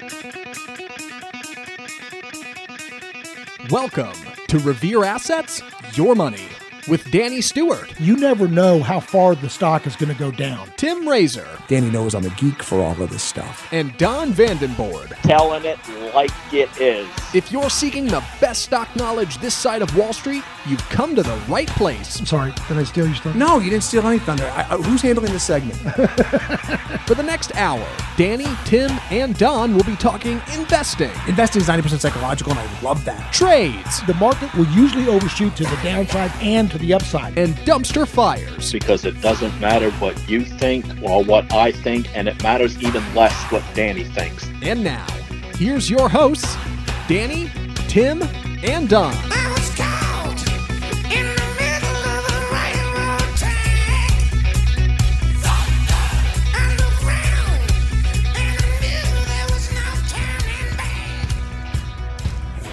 Welcome to Revere Assets, Your Money, with Danny Stewart, You never know how far the stock is going to go down. Tim Razor, Danny knows I'm a geek for all of this stuff. and Don Vandenborg. Telling it like it is. If you're seeking the best stock knowledge this side of Wall Street, you've come to the right place. I'm sorry, did I steal your stuff? No, you didn't steal any thunder. Who's handling this segment? For the next hour, Danny, Tim, and Don will be talking investing, Investing is 90% psychological, and I love that. trades, The market will usually overshoot to the downside and to the upside. and dumpster fires. Because it doesn't matter what you think or what I think, and it matters even less what Danny thinks. And now, here's your hosts, Danny, Tim, and Don. I was caught in the middle of a railroad track. Underground, and I knew there was no turning back.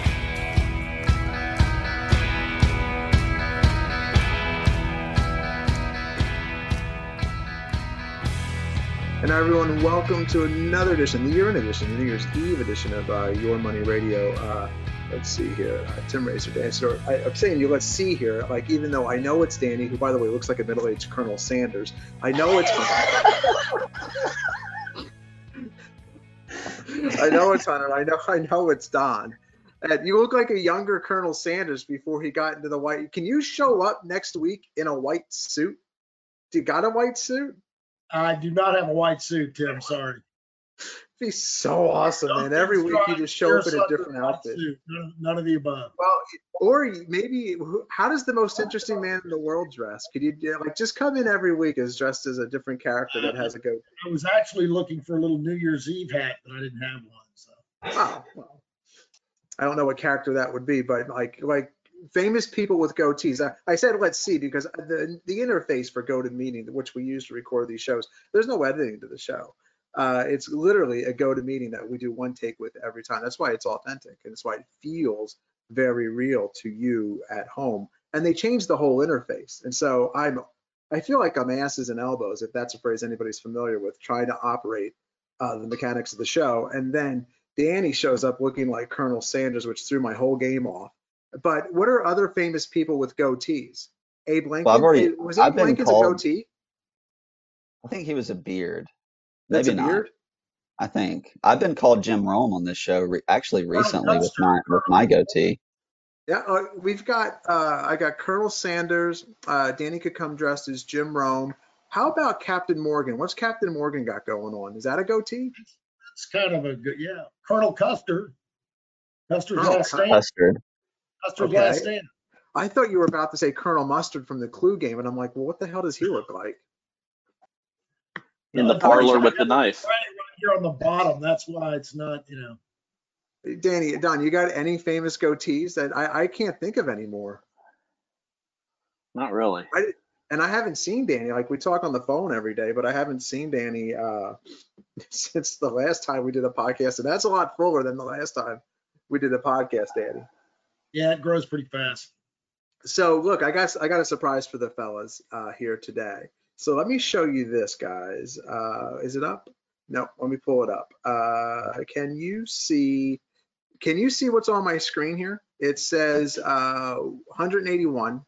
And everyone, welcome to another edition, the year-end edition, the New Year's Eve edition of Your Money Radio. Let's see here, Tim Razor, Dan Stewart. I'm saying you let's see here, like even though I know it's Danny, who by the way looks like a middle-aged Colonel Sanders. I know it's I know it's Hunter. I know it's Don. And you look like a younger Colonel Sanders before he got into the white. Can you show up next week in a white suit? Do you got a white suit? I do not have a white suit, Tim. Sorry. It'd be so awesome, man. Every week you just show up in a different outfit. None of the above. Well, or maybe, how does the most interesting man in the world dress? Could you like just come in every week as dressed as a different character that has a goatee? I was actually looking for a little New Year's Eve hat, but I didn't have one. So Oh, well, I don't know what character that would be, but like famous people with goatees. I said let's see because the interface for GoToMeeting, which we use to record these shows, there's no editing to the show. It's literally a GoToMeeting that we do one take with every time. That's why it's authentic, and that's why it feels very real to you at home. And they changed the whole interface, and so I feel like I'm asses and elbows, if that's a phrase anybody's familiar with, trying to operate the mechanics of the show. And then Danny shows up looking like Colonel Sanders, which threw my whole game off. But what are other famous people with goatees? Abe Lincoln? Well, was Abe Lincoln's a goatee? I think he was a beard. That's Maybe a beard? not. I think I've been called Jim Rome on this show actually recently with my goatee. Yeah, we've got I got Colonel Sanders. Danny could come dressed as Jim Rome. How about Captain Morgan? What's Captain Morgan got going on? Is that a goatee? it's kind of a good, yeah. Colonel Custer. Custer's Colonel last stand. Custard. Custer's Okay. last stand. I thought you were about to say Colonel Mustard from the Clue game, and I'm like, well, what the hell does he look like? In the parlor with the knife. Right here on the bottom. That's why it's not, Danny, Don, you got any famous goatees? That I can't think of anymore. Not really. And I haven't seen Danny. Like, we talk on the phone every day, but I haven't seen Danny since the last time we did a podcast, and that's a lot fuller than the last time we did a podcast, Danny. Yeah, it grows pretty fast. So look, I got a surprise for the fellas here today. So let me show you this, guys. Is it up? No, let me pull it up. Can you see what's on my screen here? It says 181,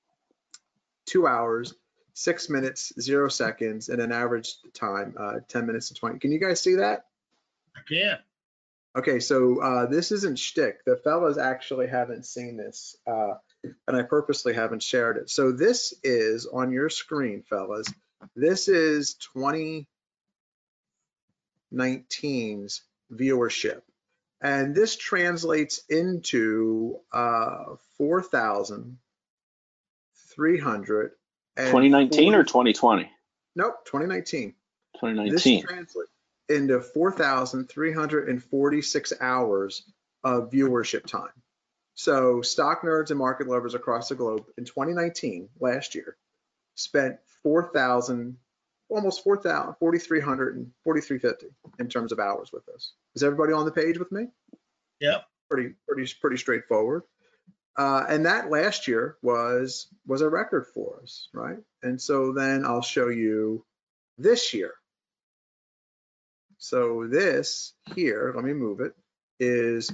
2 hours, 6 minutes, 0 seconds, and an average time 10 minutes and 20. Can you guys see that? I can't. Okay, so this isn't shtick. The fellas actually haven't seen this, and I purposely haven't shared it. So this is on your screen, fellas. This is 2019's viewership, and this translates into 4,300. 2019 or 2020? Nope, 2019. 2019. This translates into 4,346 hours of viewership time. So stock nerds and market lovers across the globe in 2019, last year, spent 4,300 and 4,350 in terms of hours with us. Is everybody on the page with me? Yep. Pretty straightforward. And that last year was a record for us, right? And so then I'll show you this year. So this here, let me move it, is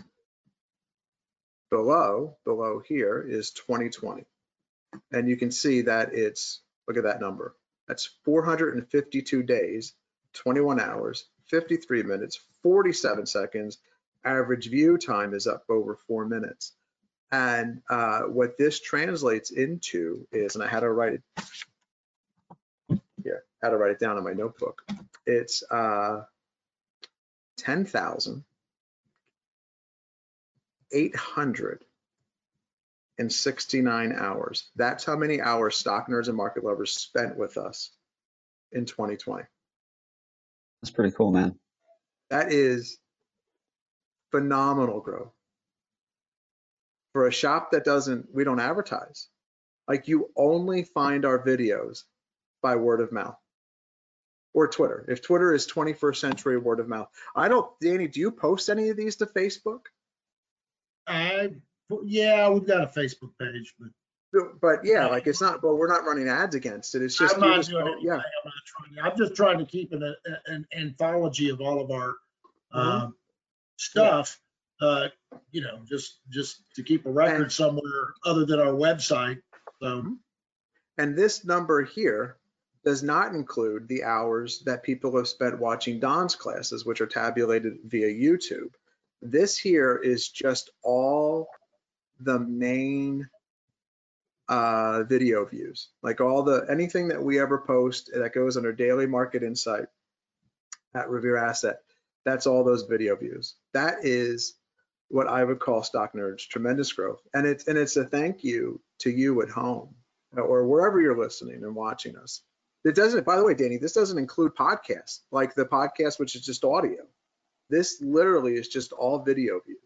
below here is 2020. And you can see that it's, look at that number. That's 452 days, 21 hours, 53 minutes, 47 seconds. Average view time is up over 4 minutes. And what this translates into is, and I had to write it here, had to write it down in my notebook. It's 10,869 hours. That's how many hours Stock Nerds and Market Lovers spent with us in 2020. That's pretty cool, man. That is phenomenal growth for a shop that we don't advertise. Like, you only find our videos by word of mouth or Twitter. If Twitter is 21st century word of mouth. Danny, do you post any of these to Facebook? Yeah, we've got a Facebook page, But yeah, like, it's not, but we're not running ads against it. It's just, I'm not doing yeah. I'm just trying to keep an anthology of all of our stuff, you know, just to keep a record somewhere other than our website. So, and this number here does not include the hours that people have spent watching Don's classes, which are tabulated via YouTube. This here is just all the main video views, like anything that we ever post that goes under Daily Market Insight at Revere Asset. That's all those video views. That is what I would call Stock Nerds tremendous growth, and it's a thank you to you at home or wherever you're listening and watching us. It doesn't, by the way, Danny, this doesn't include podcasts, like the podcast, which is just audio. This literally is just all video views,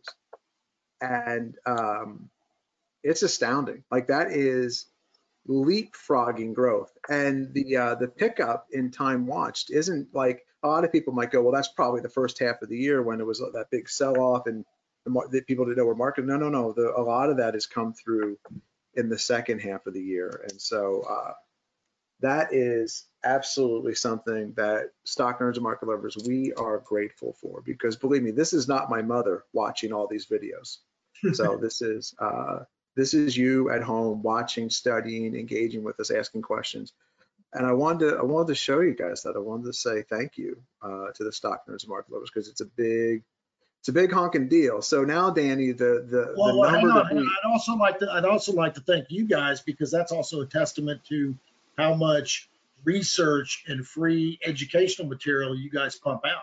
and it's astounding. Like, that is leapfrogging growth. And the pickup in time watched isn't like, a lot of people might go, well, that's probably the first half of the year when it was that big sell-off and the people didn't know where market. No. A lot of that has come through in the second half of the year. And so that is absolutely something that Stock Nerds and Market Lovers, we are grateful for, because believe me, this is not my mother watching all these videos. So this is you at home watching, studying, engaging with us, asking questions. And I wanted to show you guys that. I wanted to say thank you to the Stock Nerds and Market Lovers, because it's a big honking deal. So now, Danny, the number. I'd also like to thank you guys, because that's also a testament to how much research and free educational material you guys pump out.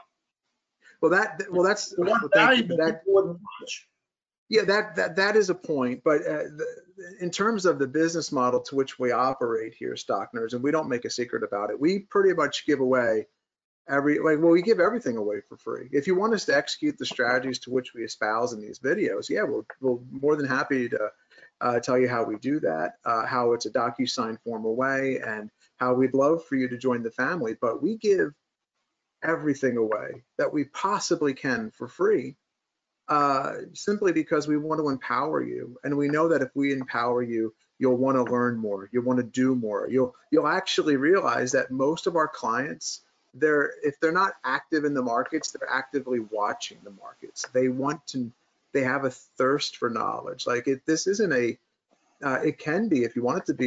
That's valuable people wouldn't watch. Yeah, that is a point. But in terms of the business model to which we operate here, Stock Nerds, and we don't make a secret about it, we pretty much give away we give everything away for free. If you want us to execute the strategies to which we espouse in these videos, yeah, we're more than happy to tell you how we do that, how it's a DocuSign form away, and how we'd love for you to join the family. But we give everything away that we possibly can for free, simply because we want to empower you. And we know that if we empower you, you'll want to learn more, you'll want to do more. You'll actually realize that most of our clients, if they're not active in the markets, they're actively watching the markets. They have a thirst for knowledge. Like, this isn't it can be, if you want it to be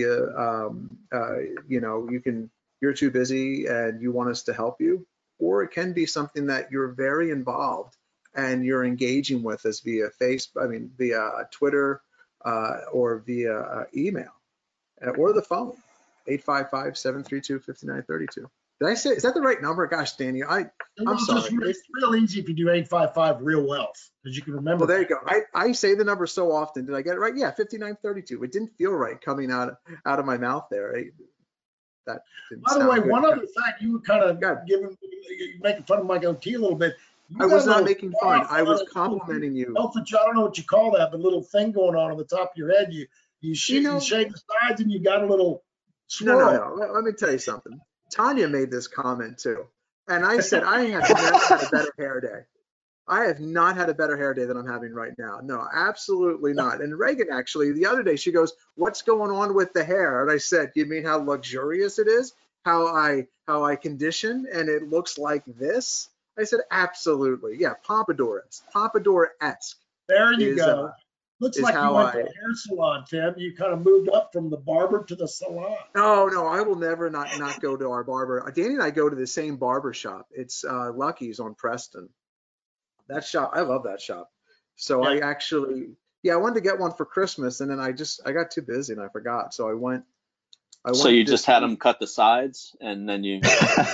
you're too busy and you want us to help you, or it can be something that you're very involved and you're engaging with us via via Twitter, or via email, or the phone, 855-732-5932. Did I say, is that the right number? Gosh, Danny, I'm sorry. It's real easy if you do 855 Real Wealth, because you can remember. Well, there you go. I say the number so often. Did I get it right? Yeah, 5932. It didn't feel right coming out of my mouth there. That didn't By the sound way, good. one other fact, you were kind of making fun of my goatee a little bit. I was not making fun. I was complimenting you. I don't know what you call that, but little thing going on the top of your head. You shave the sides and you got a little swirl. No. Let me tell you something. Tanya made this comment too. And I said, I have never had a better hair day. I have not had a better hair day than I'm having right now. No, absolutely not. And Reagan, actually, the other day, she goes, what's going on with the hair? And I said, you mean how luxurious it is? How I condition and it looks like this? I said, absolutely. Yeah, Pompadour-esque. There you is, go. Looks is like you how went to I- a hair salon, Tim. You kind of moved up from the barber to the salon. No, I will never not go to our barber. Danny and I go to the same barber shop. It's Lucky's on Preston. That shop, I love that shop. So I Yeah. actually, I wanted to get one for Christmas, and then I got too busy and I forgot. So I went. So you this just had week. them cut the sides, and then you. They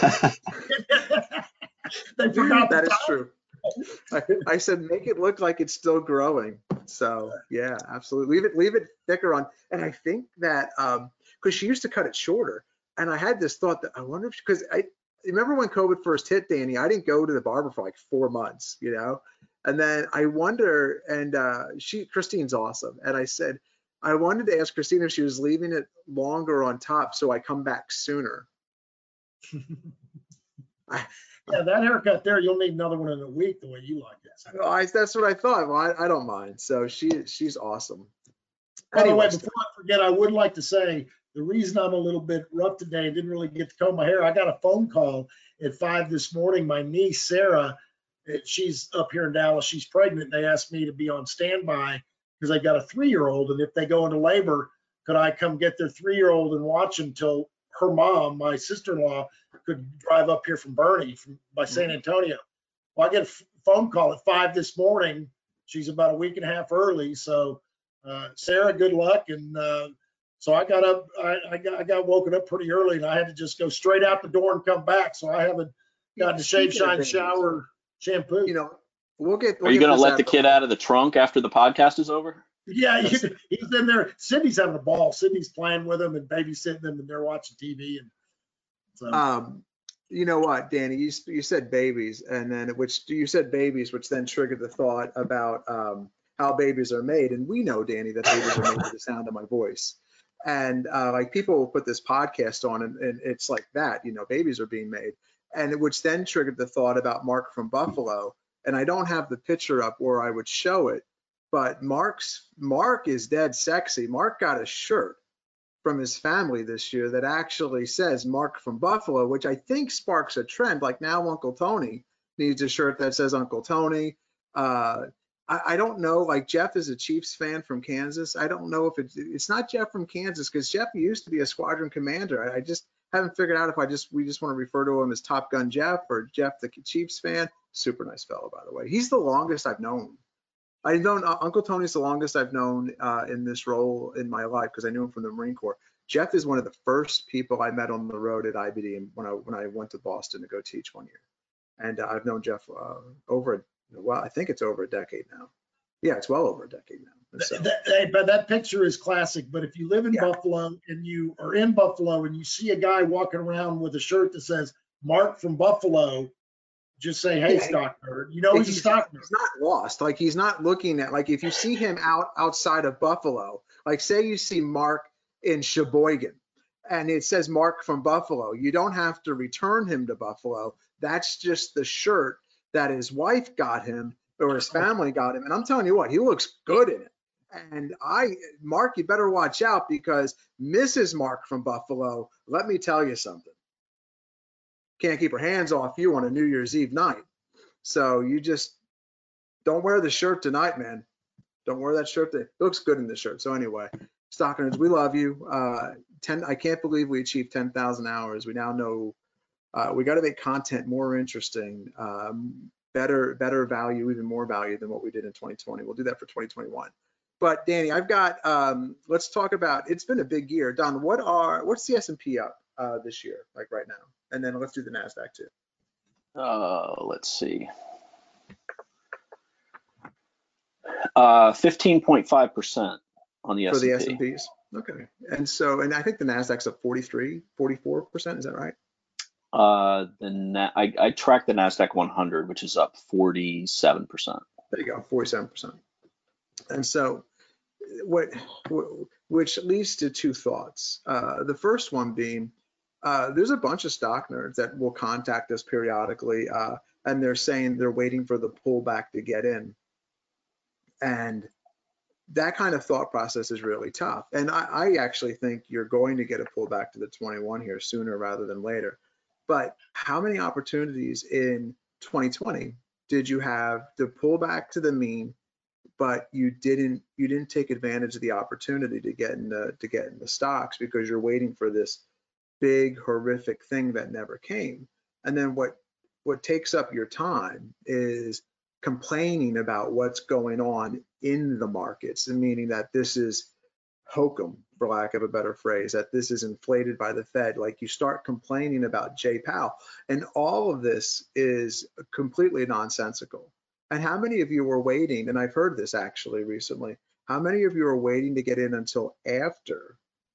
forgot That the is top. true. I said, make it look like it's still growing. So yeah, absolutely. Leave it thicker on. And I think that, because she used to cut it shorter. And I had this thought that I wonder if, because I remember when COVID first hit, Danny, I didn't go to the barber for like 4 months, you know? And then I wonder, and Christine's awesome. And I said, I wanted to ask Christine if she was leaving it longer on top so I come back sooner. Yeah, that haircut there, you'll need another one in a week the way you like it. Well, that's what I thought. Well, I don't mind. So she's awesome. By the way, Anyways, before I forget, I would like to say the reason I'm a little bit rough today, didn't really get to comb my hair. I got a phone call at 5 this morning. My niece, Sarah, she's up here in Dallas. She's pregnant. They asked me to be on standby because they got a 3-year-old. And if they go into labor, could I come get their 3-year-old and watch until her mom, my sister-in-law, could drive up here from Bernie, by San Antonio. Well, I get a phone call at 5 this morning. She's about a week and a half early. So, Sarah, good luck. And so I got up, I got woken up pretty early, and I had to just go straight out the door and come back. So I haven't gotten to shave, Speaking of shine, babies, shawer, shampoo. you know, we'll get. Are you going to let the kid out of the trunk after the podcast is over? Yeah, he's in there. Sydney's having a ball. Sydney's playing with him and babysitting them, and they're watching TV. And so, you know what, Danny, you said babies, and then which then triggered the thought about how babies are made. And we know, Danny, that babies are made with the sound of my voice. And like people will put this podcast on and it's like that, you know, babies are being made. And which then triggered the thought about Mark from Buffalo. And I don't have the picture up where I would show it, but Mark is dead sexy. Mark got a shirt from his family this year that actually says Mark from Buffalo, which I think sparks a trend. Like now Uncle Tony needs a shirt that says Uncle Tony. I don't know, like Jeff is a Chiefs fan from Kansas. I don't know if it's not Jeff from Kansas, because Jeff used to be a squadron commander. I just haven't figured out if we just want to refer to him as Top Gun Jeff or Jeff the Chiefs fan. Super nice fellow, by the way. He's the longest I've known. I've known Uncle Tony's the longest I've known in this role in my life, because I knew him from the Marine Corps. Jeff is one of the first people I met on the road at IBD when I went to Boston to go teach one year. And I've known Jeff I think it's over a decade now. Yeah, it's well over a decade now. And so, but that picture is classic. But if you live in Buffalo and you are in Buffalo and you see a guy walking around with a shirt that says Mark from Buffalo, just say, hey, stock nerd. You know, he's a stock nerd. He's not lost. Like he's not looking at, like if you see him outside of Buffalo, like say you see Mark in Sheboygan and it says Mark from Buffalo, you don't have to return him to Buffalo. That's just the shirt that his wife got him or his family got him. And I'm telling you what, he looks good in it. And Mark, you better watch out, because Mrs. Mark from Buffalo, let me tell you something. Can't keep her hands off you on a New Year's Eve night. So you just don't wear the shirt tonight, man. Don't wear that shirt. It looks good in the shirt. So anyway, stock nerds, we love you. I can't believe we achieved 10,000 hours. We now know we got to make content more interesting, better value, even more value than what we did in 2020. We'll do that for 2021. But Danny, I've got, let's talk about, it's been a big year. Don, what's the S&P up this year, like right now? And then let's do the NASDAQ too. Let's see. 15.5% on the S&P. For the S&Ps. Okay. And I think the NASDAQ's up 43, 44%. Is that right? I track the NASDAQ 100, which is up 47%. There you go, 47%. And so which leads to two thoughts. The first one being, there's a bunch of stock nerds that will contact us periodically, and they're saying they're waiting for the pullback to get in. And that kind of thought process is really tough. And I actually think you're going to get a pullback to the 21 here sooner rather than later. But how many opportunities in 2020 did you have the pullback to the mean, but you didn't take advantage of the opportunity to get in the stocks because you're waiting for this big horrific thing that never came? And then what takes up your time is complaining about what's going on in the markets, and meaning that this is hokum, for lack of a better phrase, that this is inflated by the Fed. Like, you start complaining about Jay Powell, and all of this is completely nonsensical. And how many of you were waiting, and I've heard this actually recently, how many of you are waiting to get in until after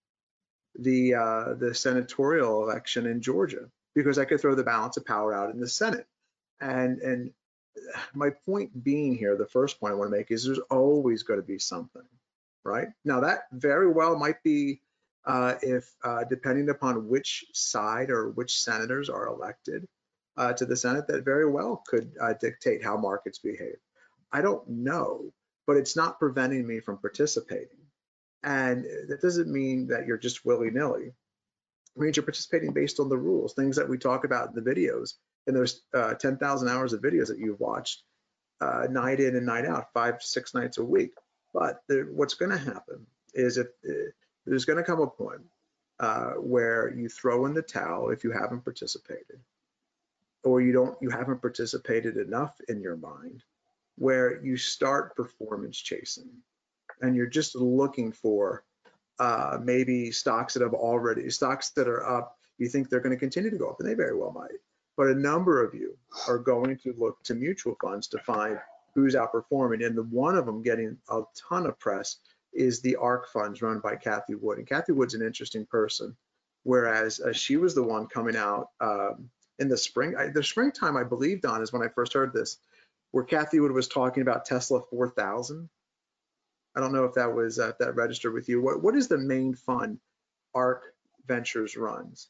the senatorial election in Georgia? Because I could throw the balance of power out in the Senate. And my point being here, the first point I want to make is there's always going to be something, right? Now, that very well might be if depending upon which side or which senators are elected to the Senate, that very well could dictate how markets behave. I don't know, but it's not preventing me from participating. And that doesn't mean that you're just willy-nilly. It means you're participating based on the rules, things that we talk about in the videos. And there's 10,000 hours of videos that you've watched night in and night out, 5-6 nights a week. But what's going to happen is there's going to come a point where you throw in the towel if you haven't participated, or you haven't participated enough in your mind, where you start performance chasing, and you're just looking for maybe stocks that are up. You think they're going to continue to go up, and they very well might. But a number of you are going to look to mutual funds to find who's outperforming. And the one of them getting a ton of press is the ARK funds run by Cathie Wood. And Cathie Wood's an interesting person, whereas she was the one coming out in the spring. The springtime, I believe, Don, is when I first heard this, where Cathie Wood was talking about Tesla 4000. I don't know if that was if that registered with you. What is the main fund ARK Ventures runs?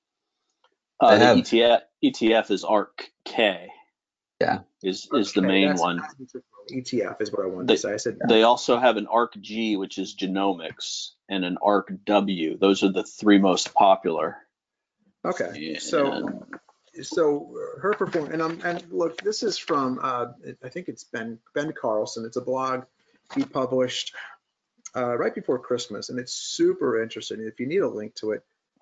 The ETF is ARK-K. Yeah, is the main one. ETF is what I wanted to say. I said they also have an ARK-G, which is genomics, and an ARK-W. Those are the three most popular. Okay, so her performance, and look, this is from I think it's Ben Carlson. It's a blog he published right before Christmas, and it's super interesting. If you need a link to it,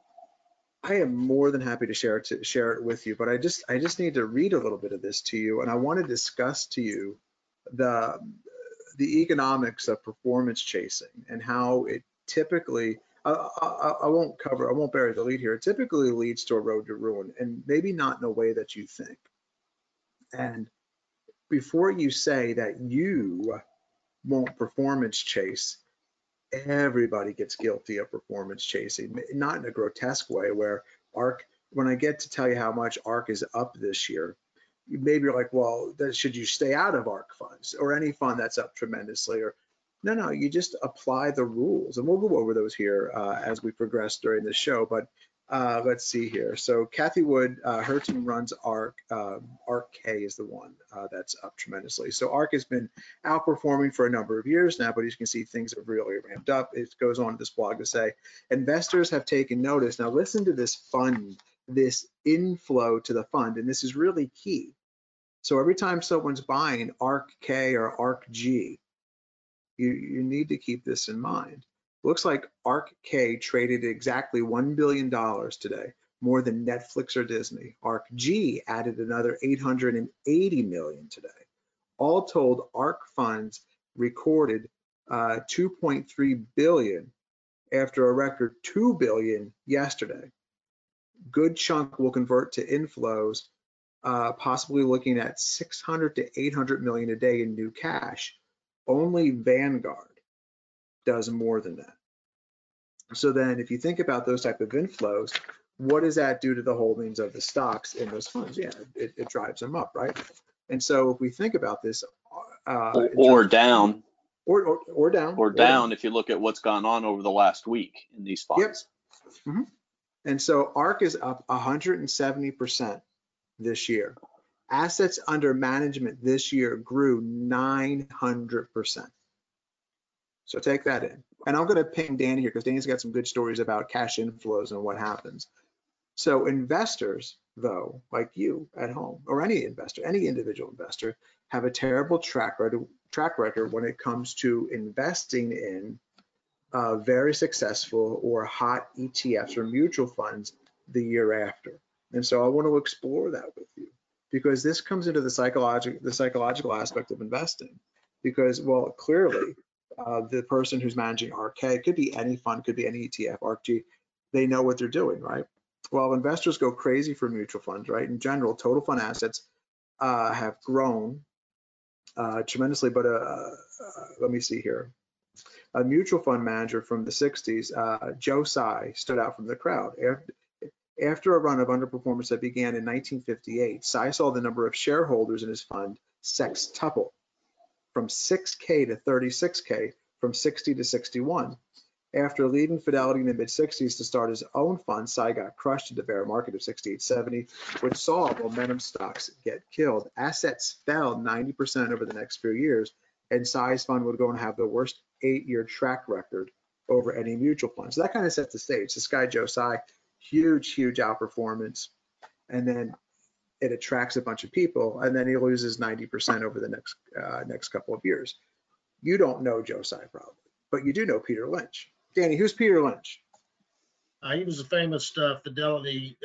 I am more than happy to share it with you. But I just need to read a little bit of this to you, and I want to discuss to you the economics of performance chasing and how it typically. I won't bury the lead here. It typically leads to a road to ruin, and maybe not in a way that you think. And before you say that you won't performance chase, everybody gets guilty of performance chasing, not in a grotesque way where ARK, when I get to tell you how much ARK is up this year, maybe you're like, well, should you stay out of ARK funds or any fund that's up tremendously? Or no, you just apply the rules, and we'll go over those here as we progress during the show. But let's see here. So Cathie Wood, her team runs ARK. ARK-K is the one that's up tremendously. So ARK has been outperforming for a number of years now, but as you can see, things have really ramped up. It goes on to this blog to say, investors have taken notice. Now listen to this fund, this inflow to the fund, and this is really key. So every time someone's buying ARK-K or ARK-G, you need to keep this in mind. Looks like ARK-K traded exactly $1 billion today, more than Netflix or Disney. ARK-G added another $880 million today. All told, ARK funds recorded $2.3 billion after a record $2 billion yesterday. Good chunk will convert to inflows, possibly looking at $600 to $800 million a day in new cash. Only Vanguard does more than that. So then if you think about those type of inflows, what does that do to the holdings of the stocks in those funds? Yeah, it drives them up, right? And so if we think about this, or down, or down, if you look at what's gone on over the last week in these funds. Yep. Mm-hmm. And so ARK is up 170% this year. Assets under management this year grew 900%. So take that in. And I'm going to ping Dan here because Dan's got some good stories about cash inflows and what happens. So investors though, like you at home or any investor, any individual investor, have a terrible track record when it comes to investing in very successful or hot ETFs or mutual funds the year after. And so I want to explore that with you, because this comes into the psychological aspect of investing. Because, well, clearly, the person who's managing ARK, it could be any fund, could be any ETF, ARKG, they know what they're doing, right? Well, investors go crazy for mutual funds, right? In general, total fund assets have grown tremendously, but let me see here. A mutual fund manager from the 60s, Joe Tsai, stood out from the crowd. After a run of underperformance that began in 1958, Tsai saw the number of shareholders in his fund sextuple, from 6K to 36K, from 60 to 61. After leaving Fidelity in the mid-60s to start his own fund, Tsai got crushed in the bear market of 68-70, which saw momentum stocks get killed. Assets fell 90% over the next few years, and Tsai's fund would go and have the worst 8-year track record over any mutual fund. So that kind of sets the stage. This guy, Joe Tsai, huge outperformance, and then it attracts a bunch of people, and then he loses 90% over the next couple of years. You don't know Joe Tsai probably, but you do know Peter Lynch. Danny, who's Peter Lynch? He was a famous Fidelity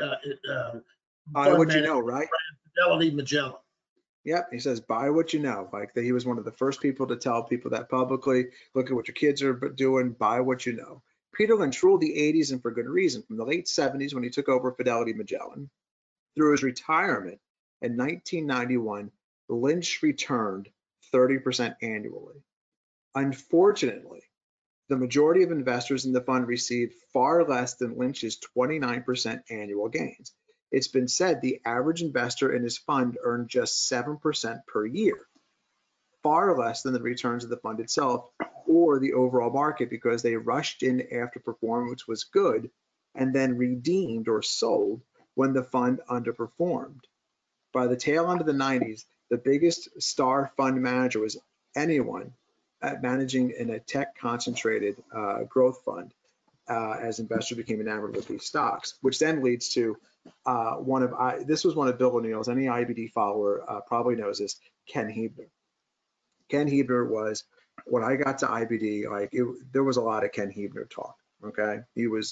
Buy what you know, right? Fidelity Magellan. Yep, he says buy what you know. Like that, he was one of the first people to tell people that publicly. Look at what your kids are doing. Buy what you know. Peter Lynch ruled the 80s, and for good reason. From the late 70s, when he took over Fidelity Magellan, through his retirement in 1991, Lynch returned 30% annually. Unfortunately, the majority of investors in the fund received far less than Lynch's 29% annual gains. It's been said the average investor in his fund earned just 7% per year, far less than the returns of the fund itself or the overall market, because they rushed in after performance was good and then redeemed or sold when the fund underperformed. By the tail end of the 90s, the biggest star fund manager was anyone at managing in a tech concentrated growth fund, as investors became enamored with these stocks, which then leads to this was one of Bill O'Neill's, any IBD follower probably knows this, Ken Hebner. Ken Hebner was, when I got to IBD, like there was a lot of Ken Hebner talk, okay? He was,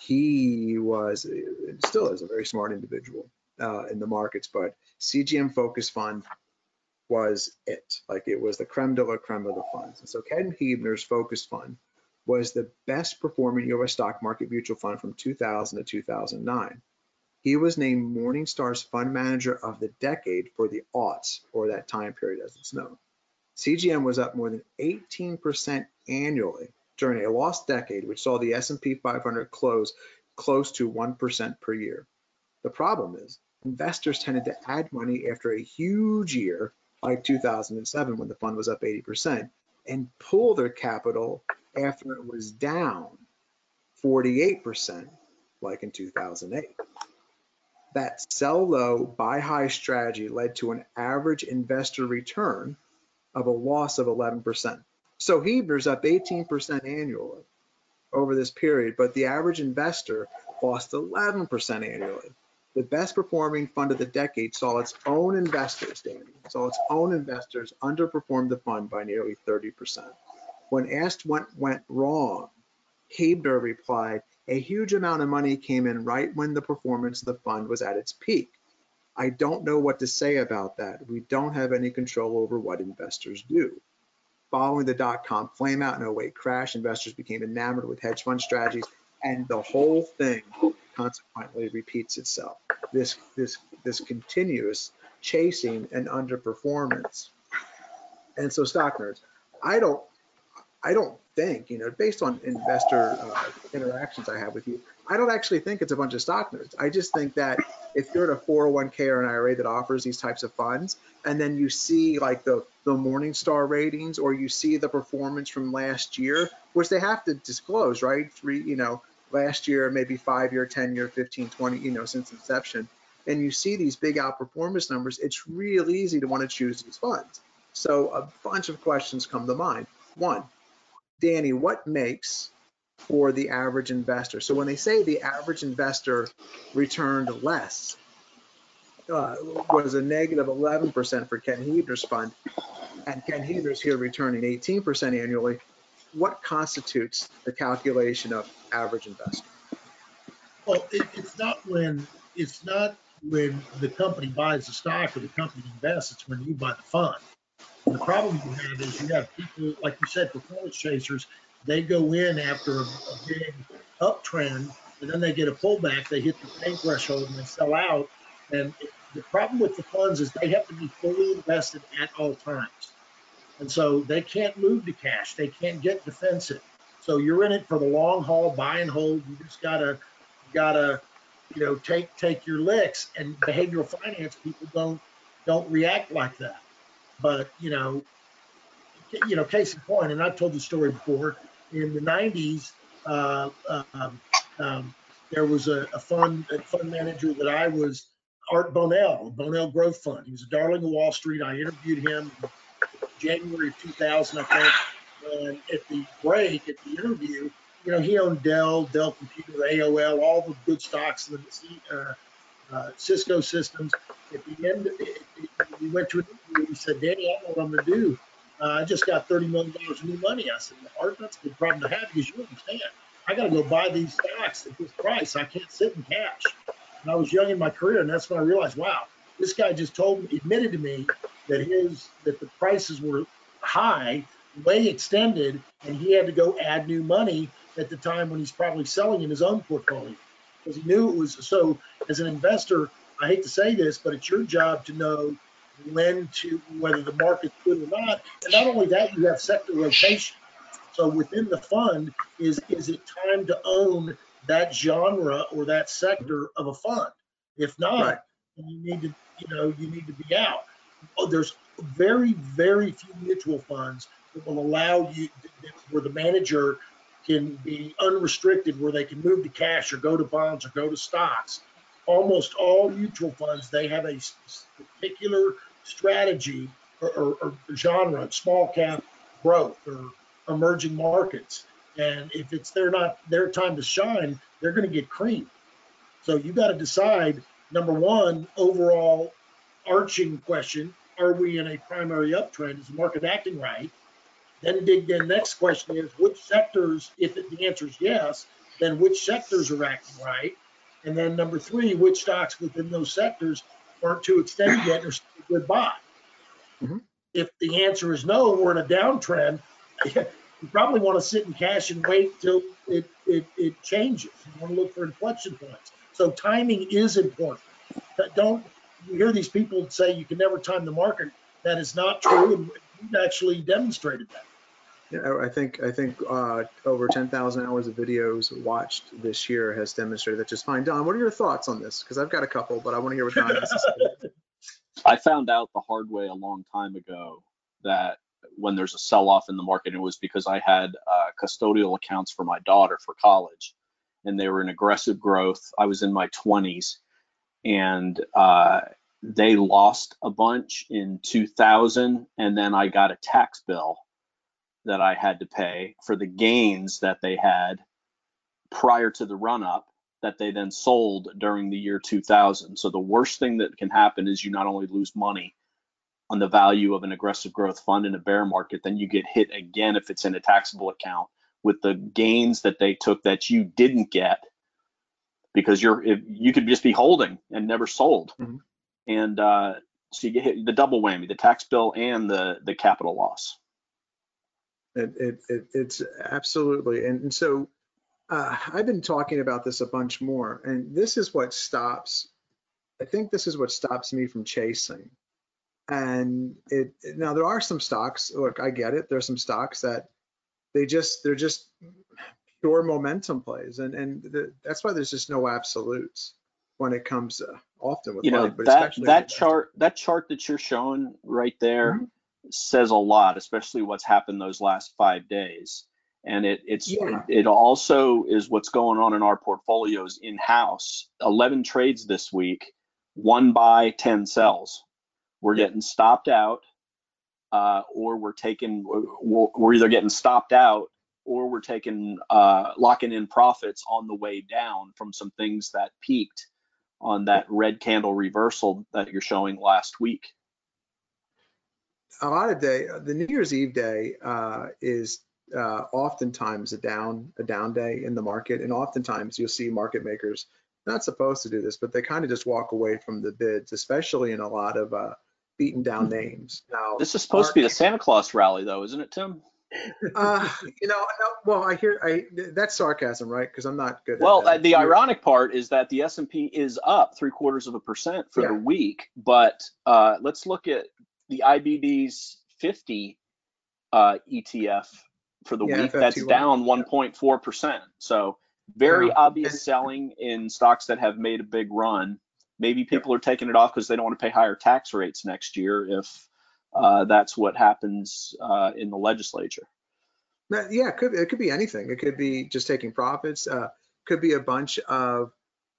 and still is, a very smart individual in the markets, but CGM Focus Fund was it. Like it was the creme de la creme of the funds. And so Ken Hebner's Focus Fund was the best performing U.S. stock market mutual fund from 2000 to 2009. He was named Morningstar's Fund Manager of the Decade for the aughts, or that time period as it's known. CGM was up more than 18% annually during a lost decade, which saw the S&P 500 close close to 1% per year. The problem is investors tended to add money after a huge year like 2007 when the fund was up 80% and pull their capital after it was down 48% like in 2008. That sell low, buy high strategy led to an average investor return of a loss of 11%. So Hebner's up 18% annually over this period, but the average investor lost 11% annually. The best performing fund of the decade saw its own investors, Danny, underperform the fund by nearly 30%. When asked what went wrong, Hebner replied, a huge amount of money came in right when the performance of the fund was at its peak. I don't know what to say about that. We don't have any control over what investors do. Following the dot-com flameout and 08 crash, investors became enamored with hedge fund strategies, and the whole thing consequently repeats itself. This continuous chasing and underperformance. And so, stock nerds, I don't think, based on investor interactions I have with you, I don't actually think it's a bunch of stock nerds. I just think that if you're at a 401k or an IRA that offers these types of funds, and then you see like the Morningstar ratings, or you see the performance from last year, which they have to disclose, right? Last year, maybe 5-year, 10-year, 15, 20, since inception, and you see these big outperformance numbers, it's real easy to want to choose these funds. So a bunch of questions come to mind. One, Danny, what makes for the average investor? So when they say the average investor returned less was a negative 11% for Ken Hebner's fund, and Ken Hebner's here returning 18% annually. What constitutes the calculation of average investor? Well, it's not when the company buys the stock or the company invests. It's when you buy the fund. And the problem you have is you have people, like you said, performance chasers. They go in after a big uptrend, and then they get a pullback. They hit the pain threshold and they sell out. And the problem with the funds is they have to be fully invested at all times. And so they can't move to cash. They can't get defensive. So you're in it for the long haul, buy and hold. You just gotta take your licks. And behavioral finance people don't react like that. But case in point, and I've told the story before. In the 90s, there was a fund manager that I was, Art Bonell Growth Fund. He was a darling of Wall Street. I interviewed him in January of 2000, I think. And at the break, at the interview, he owned Dell Computer, AOL, all the good stocks, the Cisco Systems. At the end, we went to an interview. He said, "Danny, I know what I'm going to do. I just got $30 million of new money." I said, "Well, Art, that's a good problem to have because you understand. I got to go buy these stocks at this price. I can't sit in cash." And I was young in my career, and that's when I realized, wow, this guy just admitted to me that the prices were high, way extended, and he had to go add new money at the time when he's probably selling in his own portfolio because he knew it was. So as an investor, I hate to say this, but it's your job to know whether the market's good or not. And not only that, you have sector rotation. So within the fund, is it time to own that genre or that sector of a fund? If not, Right. then you need to be out. There's very, very few mutual funds that will allow you where the manager can be unrestricted, where they can move to cash or go to bonds or go to stocks. Almost all mutual funds, they have a particular strategy or genre, small cap growth or emerging markets. And if it's not their time to shine, they're going to get creamed. So you got to decide, number one, overall arching question, are we in a primary uptrend? Is the market acting right? Then the next question is, which sectors, if the answer is yes, then which sectors are acting right? And then number three, which stocks within those sectors aren't too extended yet and are still a good buy? Mm-hmm. If the answer is no, we're in a downtrend, you probably want to sit in cash and wait till it changes. You want to look for inflection points. So timing is important. You hear these people say you can never time the market. That is not true, and we've actually demonstrated that. Yeah, I think over 10,000 hours of videos watched this year has demonstrated that just fine. Don, what are your thoughts on this? Because I've got a couple, but I want to hear what Don has to say. I found out the hard way a long time ago that when there's a sell-off in the market, it was because I had custodial accounts for my daughter for college, and they were in aggressive growth. I was in my 20s, and they lost a bunch in 2000, and then I got a tax bill that I had to pay for the gains that they had prior to the run-up that they then sold during the year 2000. So the worst thing that can happen is you not only lose money on the value of an aggressive growth fund in a bear market, then you get hit again if it's in a taxable account with the gains that they took that you didn't get because you could just be holding and never sold. Mm-hmm. And so you get hit the double whammy, the tax bill and the capital loss. It's absolutely. And so I've been talking about this a bunch more, and this is what stops me from chasing. And now there are some stocks, look, I get it. There's some stocks that they're just pure momentum plays. And that's why there's just no absolutes when it comes often with life, but that chart that you're showing right there mm-hmm. says a lot, especially what's happened those last 5 days. And it also is what's going on in our portfolios in-house. 11 trades this week, 1 buy, 10 sells. We're getting stopped out, or we're either getting stopped out or we're taking locking in profits on the way down from some things that peaked on that red candle reversal that you're showing last week. A lot of the New Year's Eve day is oftentimes a down day in the market, and oftentimes you'll see market makers not supposed to do this, but they kind of just walk away from the bids, especially in a lot of beaten down names. Now, This is supposed to be the Santa Claus rally, though, isn't it, Tim? Well, I hear that's sarcasm, right? Because I'm not good. Well, at that. the ironic part is that the S&P is up 0.75% for the week, but let's look at the IBD's 50 ETF for the week. FFTY. That's down 1.4%. So very obvious selling in stocks that have made a big run. Maybe people are taking it off because they don't want to pay higher tax rates next year if that's what happens in the legislature. Yeah, it could be anything. It could be just taking profits. Could be a bunch of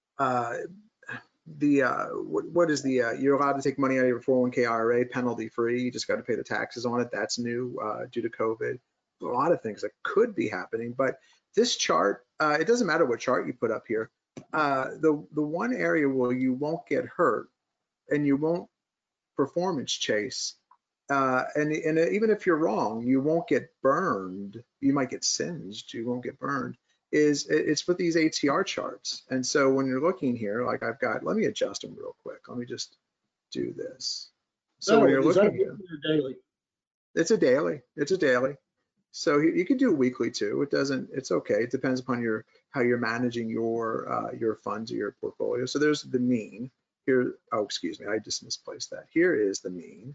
you're allowed to take money out of your 401k IRA penalty free. You just got to pay the taxes on it. That's new due to COVID. A lot of things that could be happening. But this chart, it doesn't matter what chart you put up here. The one area where you won't get hurt and you won't performance chase, and even if you're wrong, you won't get burned. You might get singed. You won't get burned. It's with these ATR charts. And so when you're looking here, like let me adjust them real quick. Let me just do this. So when you're looking here, daily? It's a daily. So you can do weekly too. It's okay. It depends upon how you're managing your funds or your portfolio. So there's the mean here. Oh, excuse me. I just misplaced that. Here is the mean.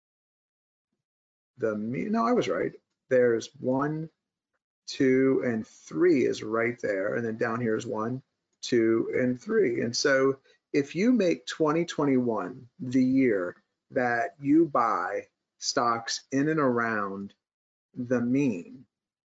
No, I was right. There's 1, 2, and 3 is right there. And then down here is 1, 2, and 3. And so if you make 2021 the year that you buy stocks in and around the mean,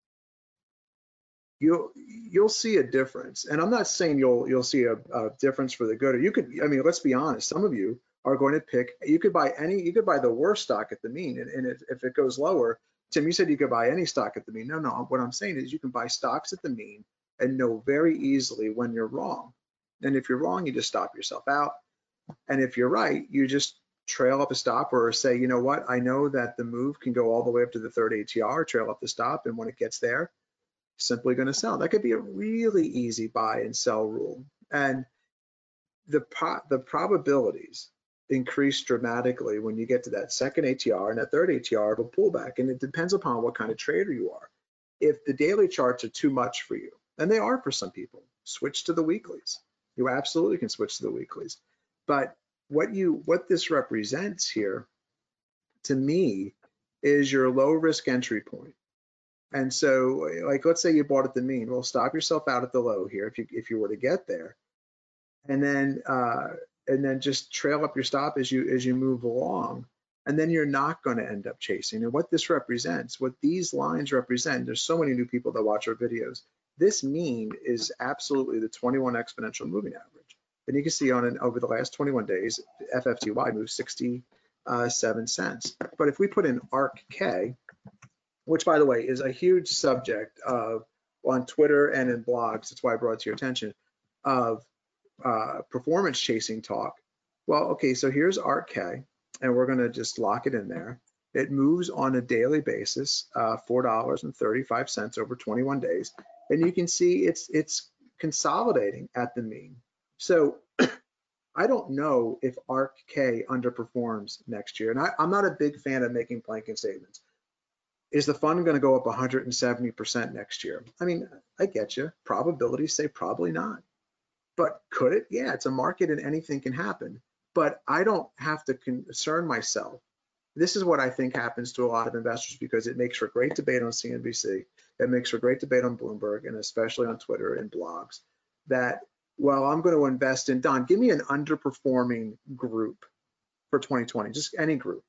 you'll see a difference. And I'm not saying you'll see a difference for the good. Or you could, I mean, let's be honest. Some of you are going to pick. You could buy the worst stock at the mean, and if it goes lower, Tim, you said you could buy any stock at the mean. No. What I'm saying is you can buy stocks at the mean and know very easily when you're wrong. And if you're wrong, you just stop yourself out. And if you're right, you just trail up a stop or say, you know what, I know that the move can go all the way up to the third ATR, trail up the stop, and when it gets there, simply going to sell. That could be a really easy buy and sell rule. And the probabilities increase dramatically when you get to that second ATR and that third ATR of a pullback. And it depends upon what kind of trader you are. If the daily charts are too much for you, and they are for some people, switch to the weeklies. You absolutely can switch to the weeklies. But what this represents here, to me, is your low risk entry point. And so, like, let's say you bought at the mean. Well, stop yourself out at the low here if you were to get there, and then just trail up your stop as you move along, and then you're not going to end up chasing. And what this represents, what these lines represent, there's so many new people that watch our videos. This mean is absolutely the 21 exponential moving average. And you can see over the last 21 days, FFTY moved 67 cents. But if we put in ARKK, which by the way is a huge subject on Twitter and in blogs, that's why I brought it to your attention, of performance chasing talk. Well, okay, so here's ARKK, and we're going to just lock it in there. It moves on a daily basis, $4.35 over 21 days, and you can see it's consolidating at the mean. So I don't know if ARKK underperforms next year, and I'm not a big fan of making blanket statements. Is the fund going to go up 170% next year? I mean, I get you. Probabilities say probably not. But could it? Yeah, it's a market and anything can happen. But I don't have to concern myself. This is what I think happens to a lot of investors because it makes for great debate on CNBC. It makes for great debate on Bloomberg and especially on Twitter and blogs that, well, I'm going to invest in, Don, give me an underperforming group for 2020, just any group.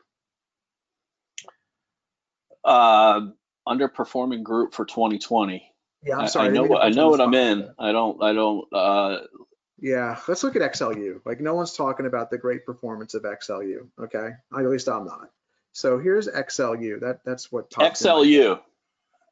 Underperforming group for 2020. Yeah, I'm sorry. I know what I'm in. I don't. Yeah, let's look at XLU. Like no one's talking about the great performance of XLU. Okay, at least I'm not. So here's XLU. That's what XLU.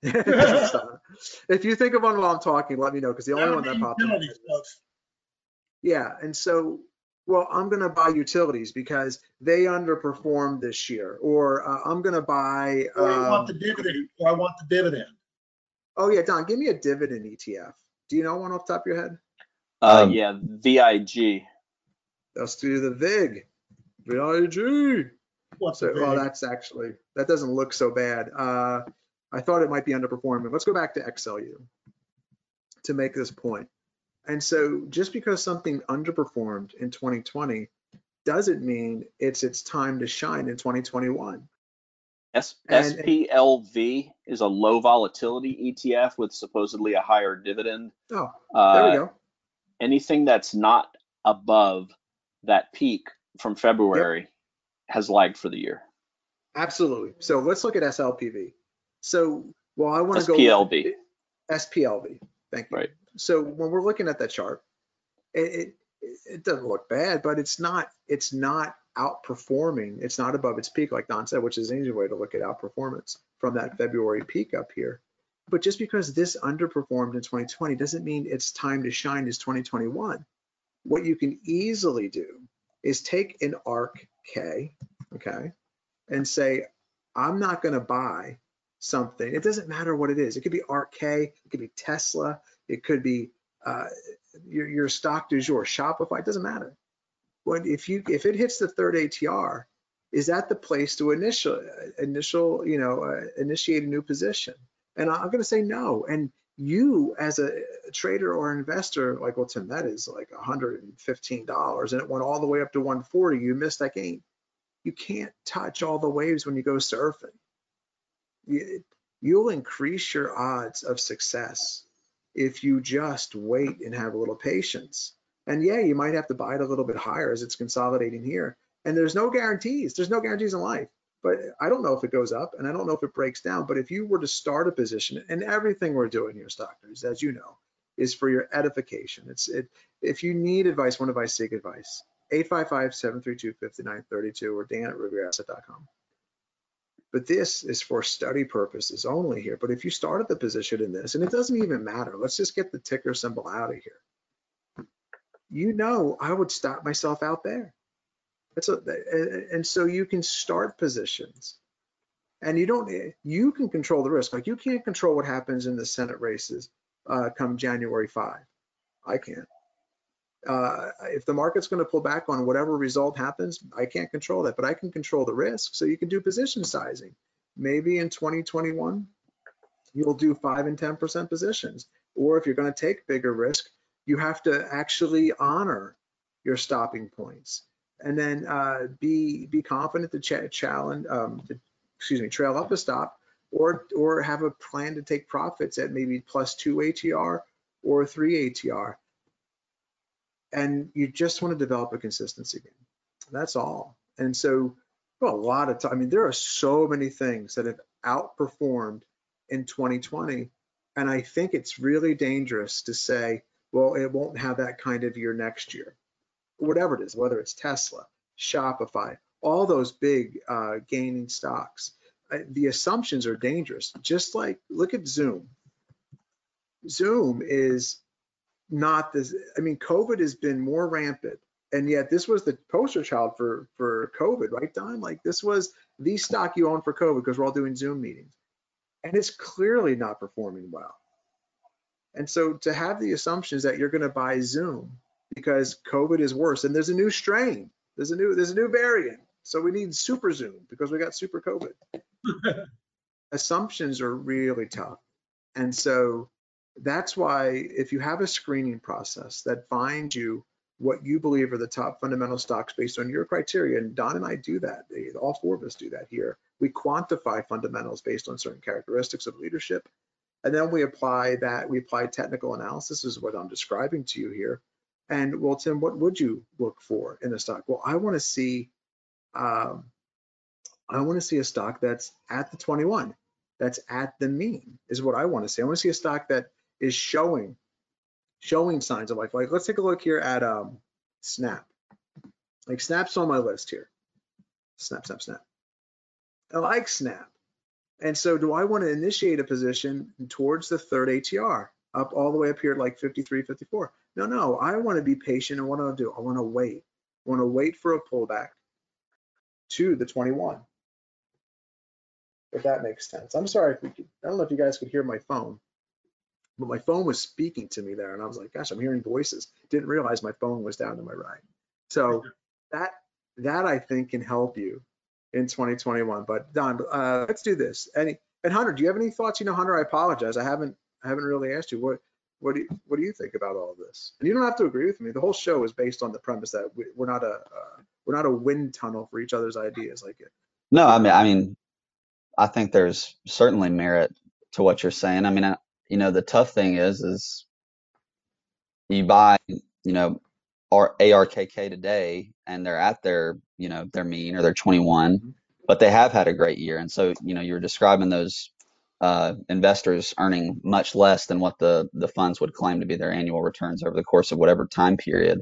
If you think of one while I'm talking, let me know because the only one that popped up. Yeah, and so, well, I'm going to buy utilities because they underperformed this year, or I'm going to buy. Or I want the dividend, or I want the dividend. Oh yeah, Don, give me a dividend ETF. Do you know one off the top of your head? Yeah, VIG. Let's do the VIG. VIG. What's So, the well, big? that's actually, that doesn't look so bad. I thought it might be underperforming. Let's go back to XLU to make this point. And so just because something underperformed in 2020 doesn't mean it's its time to shine in 2021. SPLV is a low volatility ETF with supposedly a higher dividend. Oh, there we go. Anything that's not above that peak from February has lagged for the year. Absolutely. So let's look at SLPV. So, well, I want to go SPLV. SPLV. Thank you. Right. So when we're looking at that chart, it doesn't look bad, but it's not outperforming. It's not above its peak, like Don said, which is an easy way to look at outperformance from that February peak up here. But just because this underperformed in 2020 doesn't mean its time to shine is 2021. What you can easily do is take an ARK K, okay, and say, I'm not going to buy something. It doesn't matter what it is. It could be ARK K, it could be Tesla, it could be your stock du jour, Shopify. It doesn't matter. If it hits the third ATR, is that the place to initiate a new position? And I'm going to say no. And you, as a trader or investor, like, well, Tim, that is like $115, and it went all the way up to 140. You missed that gain. You can't touch all the waves when you go surfing. You'll increase your odds of success if you just wait and have a little patience. And yeah, you might have to buy it a little bit higher as it's consolidating here. And there's no guarantees. There's no guarantees in life. But I don't know if it goes up, and I don't know if it breaks down. But if you were to start a position, and everything we're doing here, Stockers, as you know, is for your edification. If you need advice, want advice, seek advice. 855-732-5932 or dan@rivieraasset.com. But this is for study purposes only here. But if you started the position in this, and it doesn't even matter, let's just get the ticker symbol out of here. I would stop myself out there. And so you can start positions, and you can control the risk. Like, you can't control what happens in the Senate races come January 5. I can't. If the market's going to pull back on whatever result happens, I can't control that, but I can control the risk. So you can do position sizing. Maybe in 2021, you'll do 5 and 10% positions. Or if you're going to take bigger risk, you have to actually honor your stopping points, and then be confident to trail up a stop, or have a plan to take profits at maybe +2 ATR or 3 ATR. And you just want to develop a consistency game. That's all. And so, well, a lot of time, I mean, there are so many things that have outperformed in 2020. And I think it's really dangerous to say, well, it won't have that kind of year next year. Whatever it is, whether it's Tesla, Shopify, all those big gaining stocks, the assumptions are dangerous. Just like, look at Zoom. Zoom is not this, I mean, COVID has been more rampant, and yet this was the poster child for COVID, right, Don? Like, this was the stock you own for COVID because we're all doing Zoom meetings, and it's clearly not performing well. And so to have the assumptions that you're going to buy Zoom because COVID is worse, and there's a new strain, there's a new variant, so we need super Zoom because we got super COVID. Assumptions are really tough, and so that's why if you have a screening process that finds you what you believe are the top fundamental stocks based on your criteria, and Don and I do that, all four of us do that here. We quantify fundamentals based on certain characteristics of leadership, and then we apply technical analysis, is what I'm describing to you here. And well, Tim, what would you look for in a stock? Well, I want to see a stock that's at the 21, that's at the mean, is what I want to see. I want to see a stock that is showing signs of life. Like, let's take a look here at Snap. Like, Snap's on my list here. Snap. I like Snap. And so do I want to initiate a position towards the third ATR, up all the way up here at like 53, 54? No, I want to be patient. And what do? I want to wait. I want to wait for a pullback to the 21. If that makes sense. I'm sorry if I don't know if you guys could hear my phone, but my phone was speaking to me there, and I was like, gosh, I'm hearing voices. Didn't realize my phone was down to my right. So that I think can help you in 2021. But Don, let's do this. And Hunter, do you have any thoughts? Hunter, I apologize. I haven't really asked you what do you think about all of this? And you don't have to agree with me. The whole show is based on the premise that we're not a wind tunnel for each other's ideas. Like it. No, I mean, I think there's certainly merit to what you're saying. I mean, the tough thing is you buy, ARKK today and they're at their mean or their 21, but they have had a great year. And so, you're describing those investors earning much less than what the funds would claim to be their annual returns over the course of whatever time period.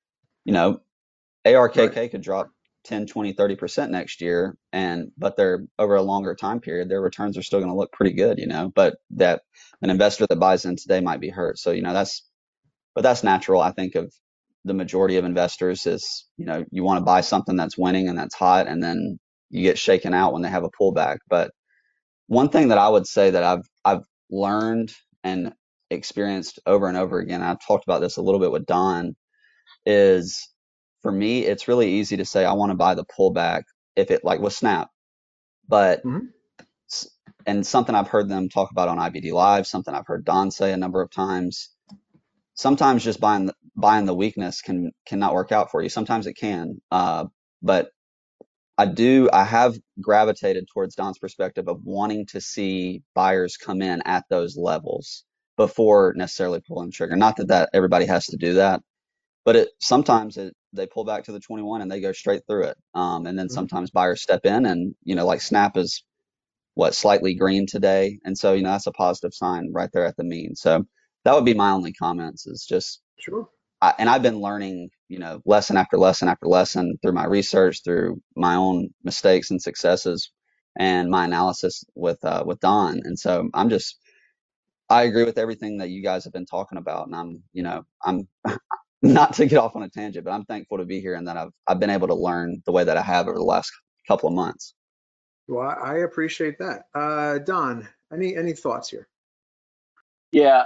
ARKK could drop 10, 20, 30% next year, but they're over a longer time period, their returns are still going to look pretty good, but that an investor that buys in today might be hurt. So, that's natural. I think of the majority of investors is, you want to buy something that's winning and that's hot, and then you get shaken out when they have a pullback. But one thing that I would say that I've learned and experienced over and over again, I've talked about this a little bit with Don, is for me, it's really easy to say I want to buy the pullback if it like with Snap, but and something I've heard them talk about on IBD Live, something I've heard Don say a number of times. Sometimes just buying the weakness cannot work out for you. Sometimes it can, but I have gravitated towards Don's perspective of wanting to see buyers come in at those levels before necessarily pulling the trigger. Not that everybody has to do that, but sometimes they pull back to the 21 and they go straight through it. And then sometimes buyers step in and, like Snap is slightly green today. And so, that's a positive sign right there at the mean. So that would be my only comments is just, sure. And I've been learning, lesson after lesson after lesson through my research, through my own mistakes and successes and my analysis with Don. And so I agree with everything that you guys have been talking about. And I'm not to get off on a tangent, but I'm thankful to be here and that I've been able to learn the way that I have over the last couple of months. Well, I appreciate that. Don, any thoughts here? Yeah.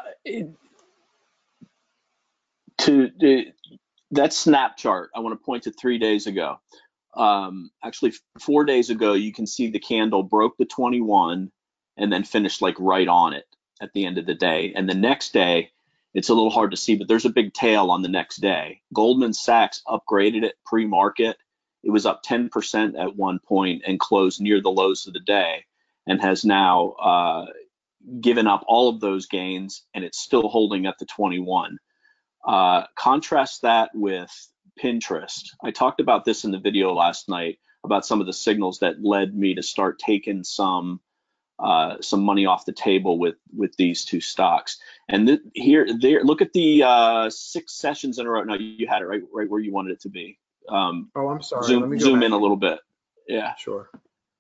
That Snap chart, I want to point to 3 days ago. Actually, 4 days ago, you can see the candle broke the 21 and then finished like right on it at the end of the day. And the next day, it's a little hard to see, but there's a big tail on the next day. Goldman Sachs upgraded it pre-market. It was up 10% at one point and closed near the lows of the day and has now given up all of those gains, and it's still holding at the 21. Contrast that with Pinterest. I talked about this in the video last night about some of the signals that led me to start taking some money off the table with these two stocks. And there, look at the 6 sessions in a row. Now you had it right where you wanted it to be. I'm sorry. Zoom in a little bit. Yeah. Sure.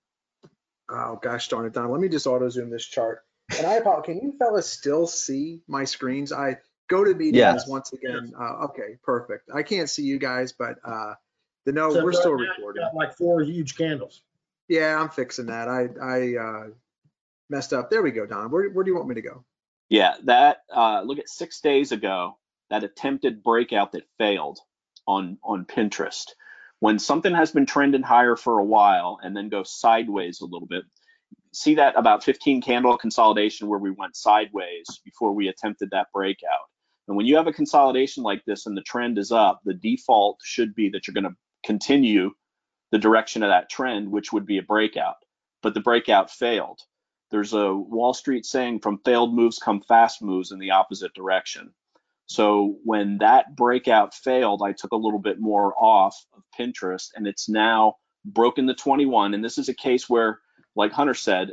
Oh gosh darn it, Don. Let me just auto zoom this chart. And I apologize. Can you fellas still see my screens? I go to meetings once again. Okay, perfect. I can't see you guys, but we're still recording. Got like 4 huge candles. Yeah, I'm fixing that. I messed up. There we go, Don. Where do you want me to go? Yeah, that look at 6 days ago, that attempted breakout that failed on Pinterest. When something has been trending higher for a while and then goes sideways a little bit, see that about 15 candle consolidation where we went sideways before we attempted that breakout. And when you have a consolidation like this and the trend is up, the default should be that you're going to continue the direction of that trend, which would be a breakout. But the breakout failed. There's a Wall Street saying, from failed moves come fast moves in the opposite direction. So when that breakout failed, I took a little bit more off of Pinterest, and it's now broken the 21. And this is a case where, like Hunter said,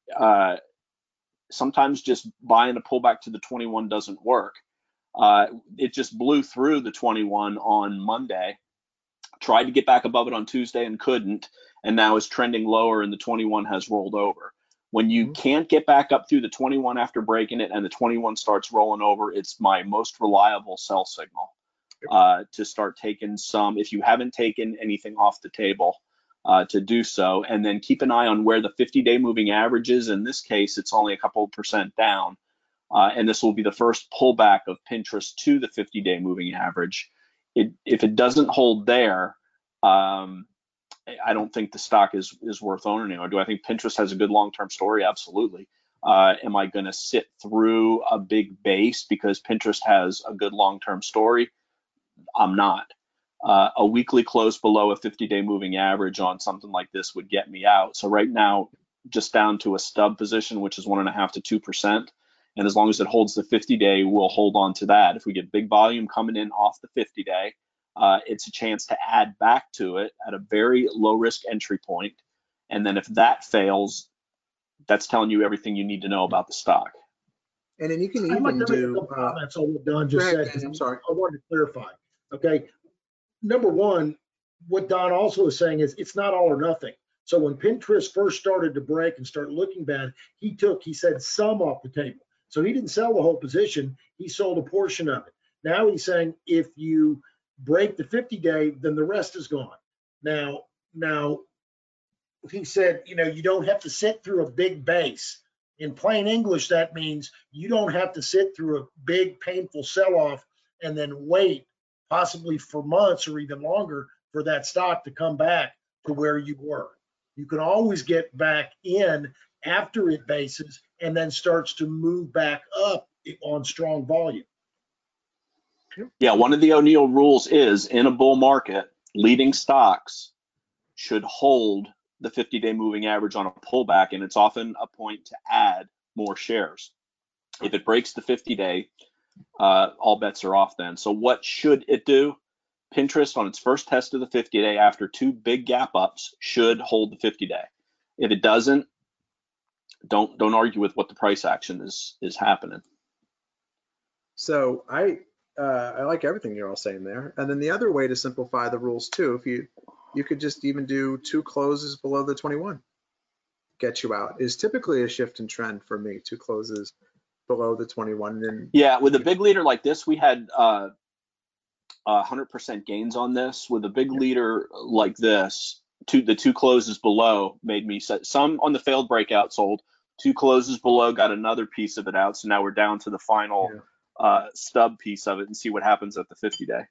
sometimes just buying a pullback to the 21 doesn't work. It just blew through the 21 on Monday, tried to get back above it on Tuesday and couldn't, and now is trending lower, and the 21 has rolled over. When you can't get back up through the 21 after breaking it and the 21 starts rolling over, it's my most reliable sell signal to start taking some, if you haven't taken anything off the table, to do so. And then keep an eye on where the 50-day moving average is. In this case, it's only a couple % down. And this will be the first pullback of Pinterest to the 50-day moving average. If it doesn't hold there, I don't think the stock is worth owning anymore. Do I think Pinterest has a good long-term story? Absolutely. Am I going to sit through a big base because Pinterest has a good long-term story? I'm not. A weekly close below a 50-day moving average on something like this would get me out. So right now, just down to a stub position, which is 1.5 to 2%. And as long as it holds the 50-day, we'll hold on to that. If we get big volume coming in off the 50-day, it's a chance to add back to it at a very low risk entry point. And then if that fails, that's telling you everything you need to know about the stock. And then you can I'd like even to make a do. couple comments on what Don Go just ahead, said. Danny, I'm sorry. I wanted to clarify. Okay. Number one, what Don also is saying is it's not all or nothing. So when Pinterest first started to break and start looking bad, he said some off the table. So he didn't sell the whole position. He sold a portion of it. Now he's saying if you break the 50-day, then the rest is gone. Now he said, you don't have to sit through a big base. In plain English, that means you don't have to sit through a big, painful sell-off and then wait possibly for months or even longer for that stock to come back to where you were. You can always get back in after it bases and then starts to move back up on strong volume. Yeah, one of the O'Neill rules is in a bull market, leading stocks should hold the 50-day moving average on a pullback, and it's often a point to add more shares. If it breaks the 50-day, all bets are off then. So what should it do? Pinterest on its first test of the 50-day after 2 big gap ups should hold the 50-day. If it doesn't, don't argue with what the price action is happening. So I like everything you're all saying there. And then the other way to simplify the rules too, if you could just even do 2 closes below the 21, get you out, is typically a shift in trend for me. 2 closes below the 21. And yeah, with a big leader like this, we had 100% gains on this. With a big leader like this, the 2 closes below made me set some on the failed breakout sold. 2 closes below got another piece of it out. So now we're down to the final stub piece of it and see what happens at the 50-day.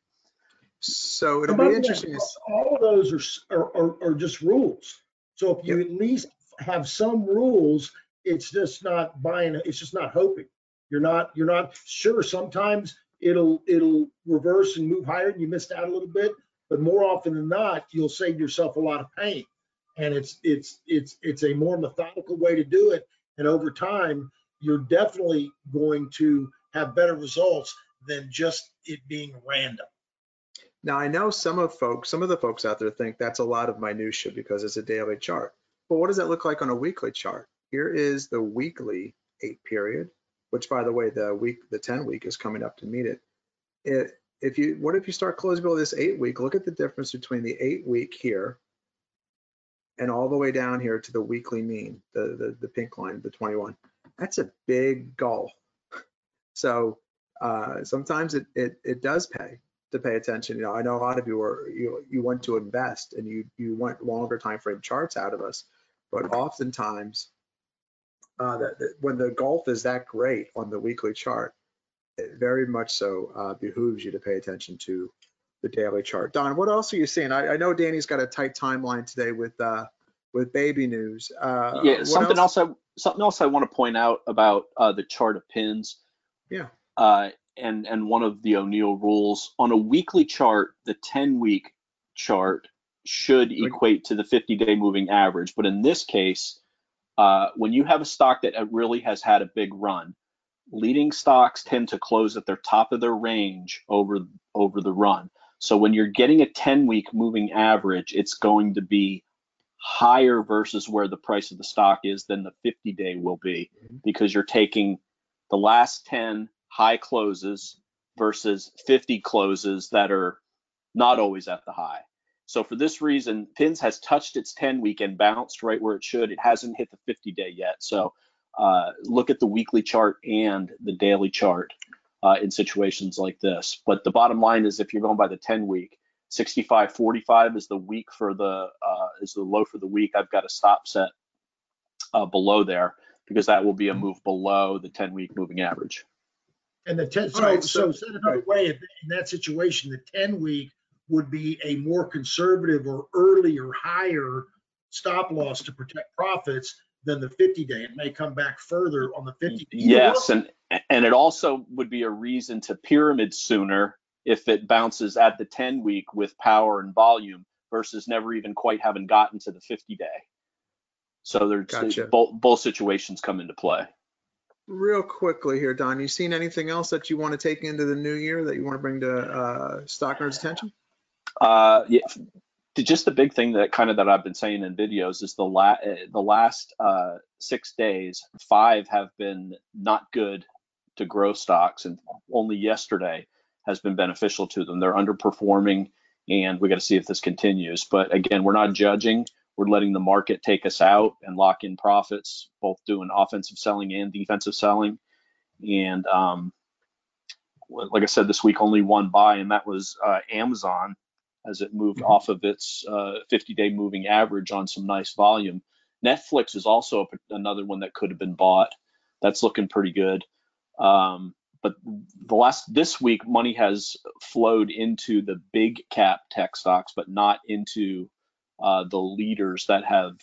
So it'll be interesting. All of those are just rules. So if you at least have some rules, it's just not buying. It's just not hoping. You're not sure. Sometimes it'll reverse and move higher, and you missed out a little bit. But more often than not, you'll save yourself a lot of pain. And it's a more methodical way to do it. And over time, you're definitely going to have better results than just it being random. Now I know some of the folks out there think that's a lot of minutia because it's a daily chart. But what does that look like on a weekly chart? Here is the weekly 8 period, which by the way, the 10 week is coming up to meet it. What if you start closing below this 8 week? Look at the difference between the 8 week here and all the way down here to the weekly mean, the pink line, the 21. That's a big gulf. So sometimes it does pay to pay attention. I know a lot of you want to invest and you want longer time frame charts out of us, but oftentimes when the gulf is that great on the weekly chart, it very much so behooves you to pay attention to the daily chart. Don, what else are you seeing? I know Danny's got a tight timeline today with baby news. Something else I want to point out about the chart of pins. Yeah. And one of the O'Neill rules on a weekly chart, the 10-week chart should equate to the 50-day moving average. But in this case, when you have a stock that really has had a big run, leading stocks tend to close at their top of their range over the run. So when you're getting a 10-week moving average, it's going to be higher versus where the price of the stock is than the 50-day will be, because you're taking the last 10 high closes versus 50 closes that are not always at the high. So for this reason, PINS has touched its 10-week and bounced right where it should. It hasn't hit the 50-day yet. So look at the weekly chart and the daily chart in situations like this. But the bottom line is, if you're going by the 10-week, 65.45 is the week for the is the low for the week. I've got a stop set below there because that will be a move below the 10-week moving average. And the 10, All right, so said another way, in that situation, the 10-week would be a more conservative or earlier higher stop loss to protect profits than the 50-day. It may come back further on the 50-day. Yes, and it also would be a reason to pyramid sooner if it bounces at the 10-week with power and volume versus never even quite having gotten to the 50-day. So there's Gotcha. both situations come into play. Real quickly here, Don, you seen anything else that you want to take into the new year that you want to bring to stock nerds' attention? Yeah, just the big thing that I've been saying in videos is the last 6 days, 5 have been not good to growth stocks, and only yesterday has been beneficial to them. They're underperforming, and we got to see if this continues. But again, we're not judging. We're letting the market take us out and lock in profits, both doing offensive selling and defensive selling. And like I said, this week only one buy, and that was Amazon, as it moved off of its 50-day moving average on some nice volume. Netflix is also another one that could have been bought. That's looking pretty good. But this week, money has flowed into the big cap tech stocks, but not into the leaders that have,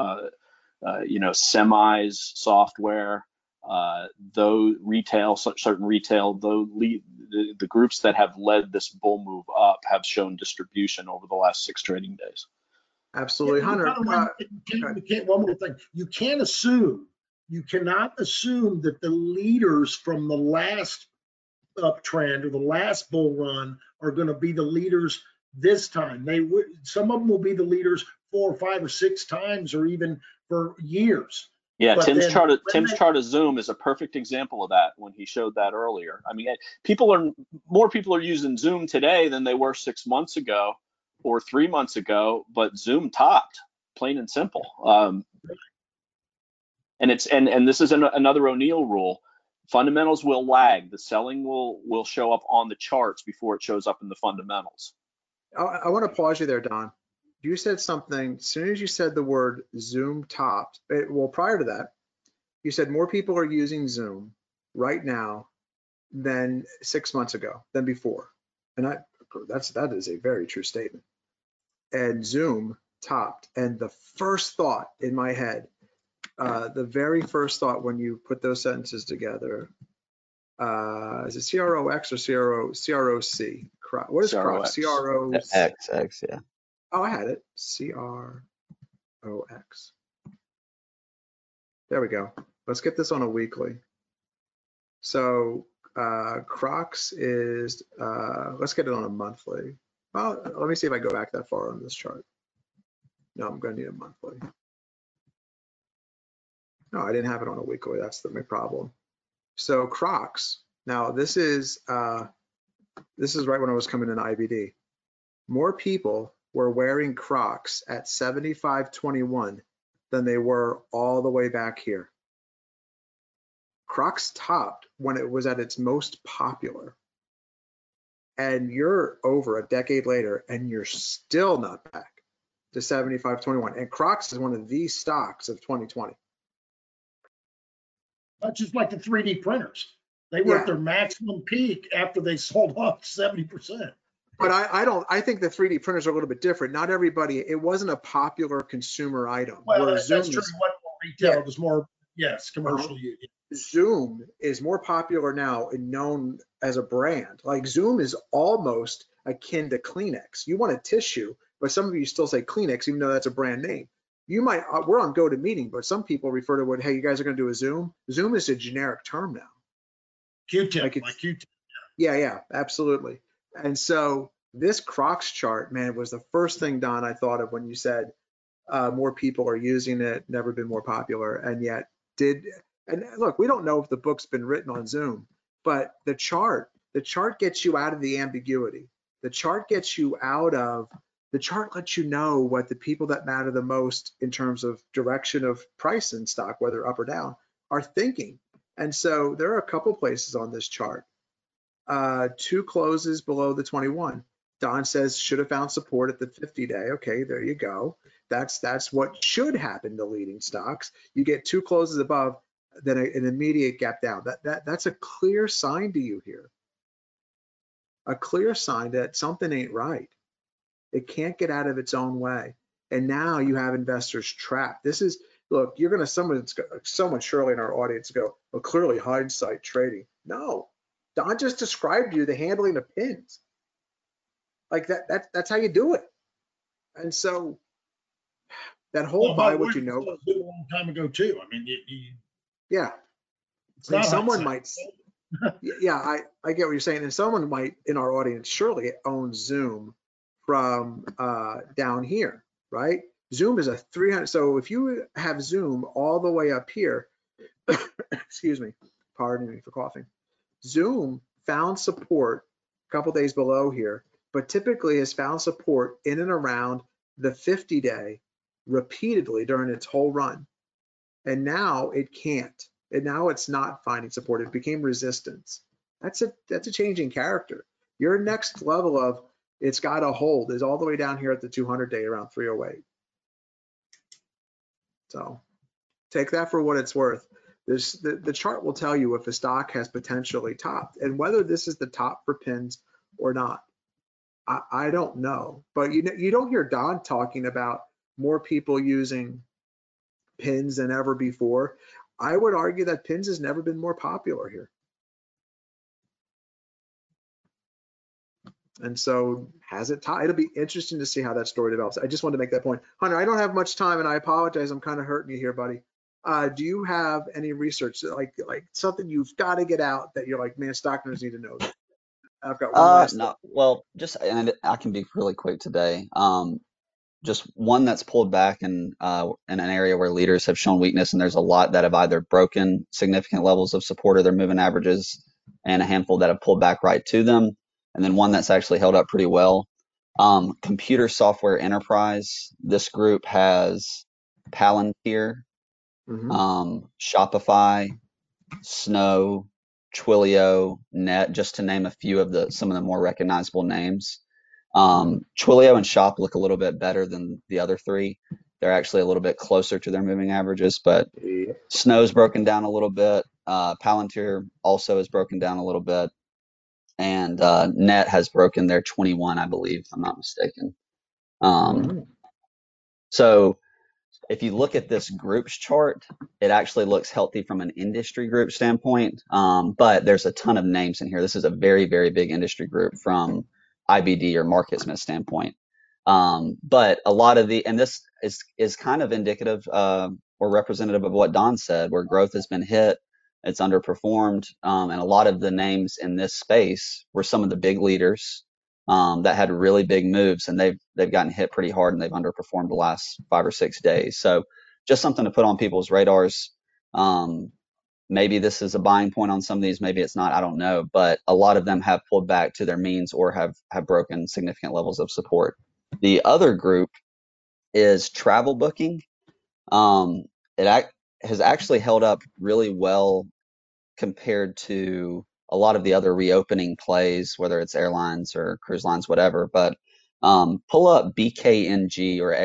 semis, software, though retail, certain retail, though the groups that have led this bull move up have shown distribution over the last 6 trading days. Absolutely, Hunter. One more thing. You cannot assume that the leaders from the last uptrend or the last bull run are going to be the leaders this time. Some of them will be the leaders 4 or 5 or 6 times, or even for years. Yeah, But Tim's then chart of Zoom is a perfect example of that when he showed that earlier. I mean, more people are using Zoom today than they were 6 months ago or 3 months ago, but Zoom topped, plain and simple. And this is another O'Neill rule. Fundamentals will lag. The selling will show up on the charts before it shows up in the fundamentals. I want to pause you there, Don. You said something, as soon as you said the word Zoom topped, prior to that, you said more people are using Zoom right now than 6 months ago, than before. And that is a very true statement. And Zoom topped. And the first thought in my head, the very first thought when you put those sentences together, is it CROX or CROC? What is CROC? X, yeah. Oh, I had it. CROX. There we go. Let's get this on a weekly. So Crocs is, let's get it on a monthly. Well, let me see if I go back that far on this chart. No, I'm going to need a monthly. No, I didn't have it on a weekly. That's my problem. So Crocs. Now this is right when I was coming into IBD. More people were wearing Crocs at 75.21 than they were all the way back here. Crocs topped when it was at its most popular. And you're over a decade later and you're still not back to 75.21. And Crocs is one of the stocks of 2020. That's just like the 3D printers. They were at their maximum peak after they sold off 70%. But I think the 3D printers are a little bit different. Not everybody, it wasn't a popular consumer item. Well, that's true. It wasn't retail. It was more, commercial use. Zoom is more popular now and known as a brand. Like Zoom is almost akin to Kleenex. You want a tissue, but some of you still say Kleenex, even though that's a brand name. You might, we're on GoToMeeting, but some people refer to it, hey, you guys are going to do a Zoom. Zoom is a generic term now. Q-tip, like Q-tip. Yeah, absolutely. And so this Crocs chart, man, was the first thing, Don, I thought of when you said more people are using it, never been more popular, and yet and look, we don't know if the book's been written on Zoom, but the chart gets you out of the ambiguity. The chart gets you out of the chart lets you know what the people that matter the most in terms of direction of price in stock, whether up or down, are thinking. And so there are a couple places on this chart. 2 closes below the 21. Don says should have found support at the 50-day. Okay, there you go. That's what should happen to leading stocks. You get 2 closes above, then an immediate gap down. That's a clear sign to you here. A clear sign that something ain't right. It can't get out of its own way. And now you have investors trapped. This is, look, you're going to, someone surely in our audience go, well, clearly hindsight trading. No, Don just described you the handling of pins. Like that's how you do it. And so that whole buy what you know. A long time ago too. I mean, yeah. It's not someone hindsight. might, yeah, I get what you're saying. And someone might in our audience surely own Zoom from down here, right? Zoom is a 300. So if you have Zoom all the way up here, excuse me, pardon me for coughing. Zoom found support a couple days below here, but typically has found support in and around the 50-day repeatedly during its whole run. And now it can't. And now it's not finding support. It became resistance. That's a changing character. Your next level of it's got to hold is all the way down here at the 200-day around 308. So take that for what it's worth. The chart will tell you if a stock has potentially topped and whether this is the top for pins or not. I don't know, but you don't hear Don talking about more people using pins than ever before. I would argue that pins has never been more popular here. And so has it topped? It'll be interesting to see how that story develops. I just wanted to make that point. Hunter, I don't have much time and I apologize. I'm kind of hurting you here, buddy. Do you have any research like something you've got to get out that you're like, man, stockers need to know that? I've got one last No, well, and I can be really quick today. Just one that's pulled back in an area where leaders have shown weakness, and there's a lot that have either broken significant levels of support or their moving averages, and a handful that have pulled back right to them, and then one that's actually held up pretty well. Computer Software Enterprise. This group has Palantir, Shopify, Snow, Twilio, Net, just to name a few of some of the more recognizable names. Twilio and Shop look a little bit better than the other three. They're actually a little bit closer to their moving averages, but Snow's broken down a little bit. Palantir also is broken down a little bit. And Net has broken their 21, I believe, if I'm not mistaken. So if you look at this group's chart, it actually looks healthy from an industry group standpoint, but there's a ton of names in here. This is a very, very big industry group from IBD or MarketSmith standpoint. But a lot of and this is kind of indicative or representative of what Don said, where growth has been hit, it's underperformed, and a lot of the names in this space were some of the big leaders that had really big moves, and they've gotten hit pretty hard, and they've underperformed the last 5 or 6 days. So just something to put on people's radars. Maybe this is a buying point on some of these, maybe it's not, I don't know, but a lot of them have pulled back to their means or have broken significant levels of support. The other group is travel booking. It has actually held up really well compared to a lot of the other reopening plays, whether it's airlines or cruise lines, whatever. But pull up BKNG or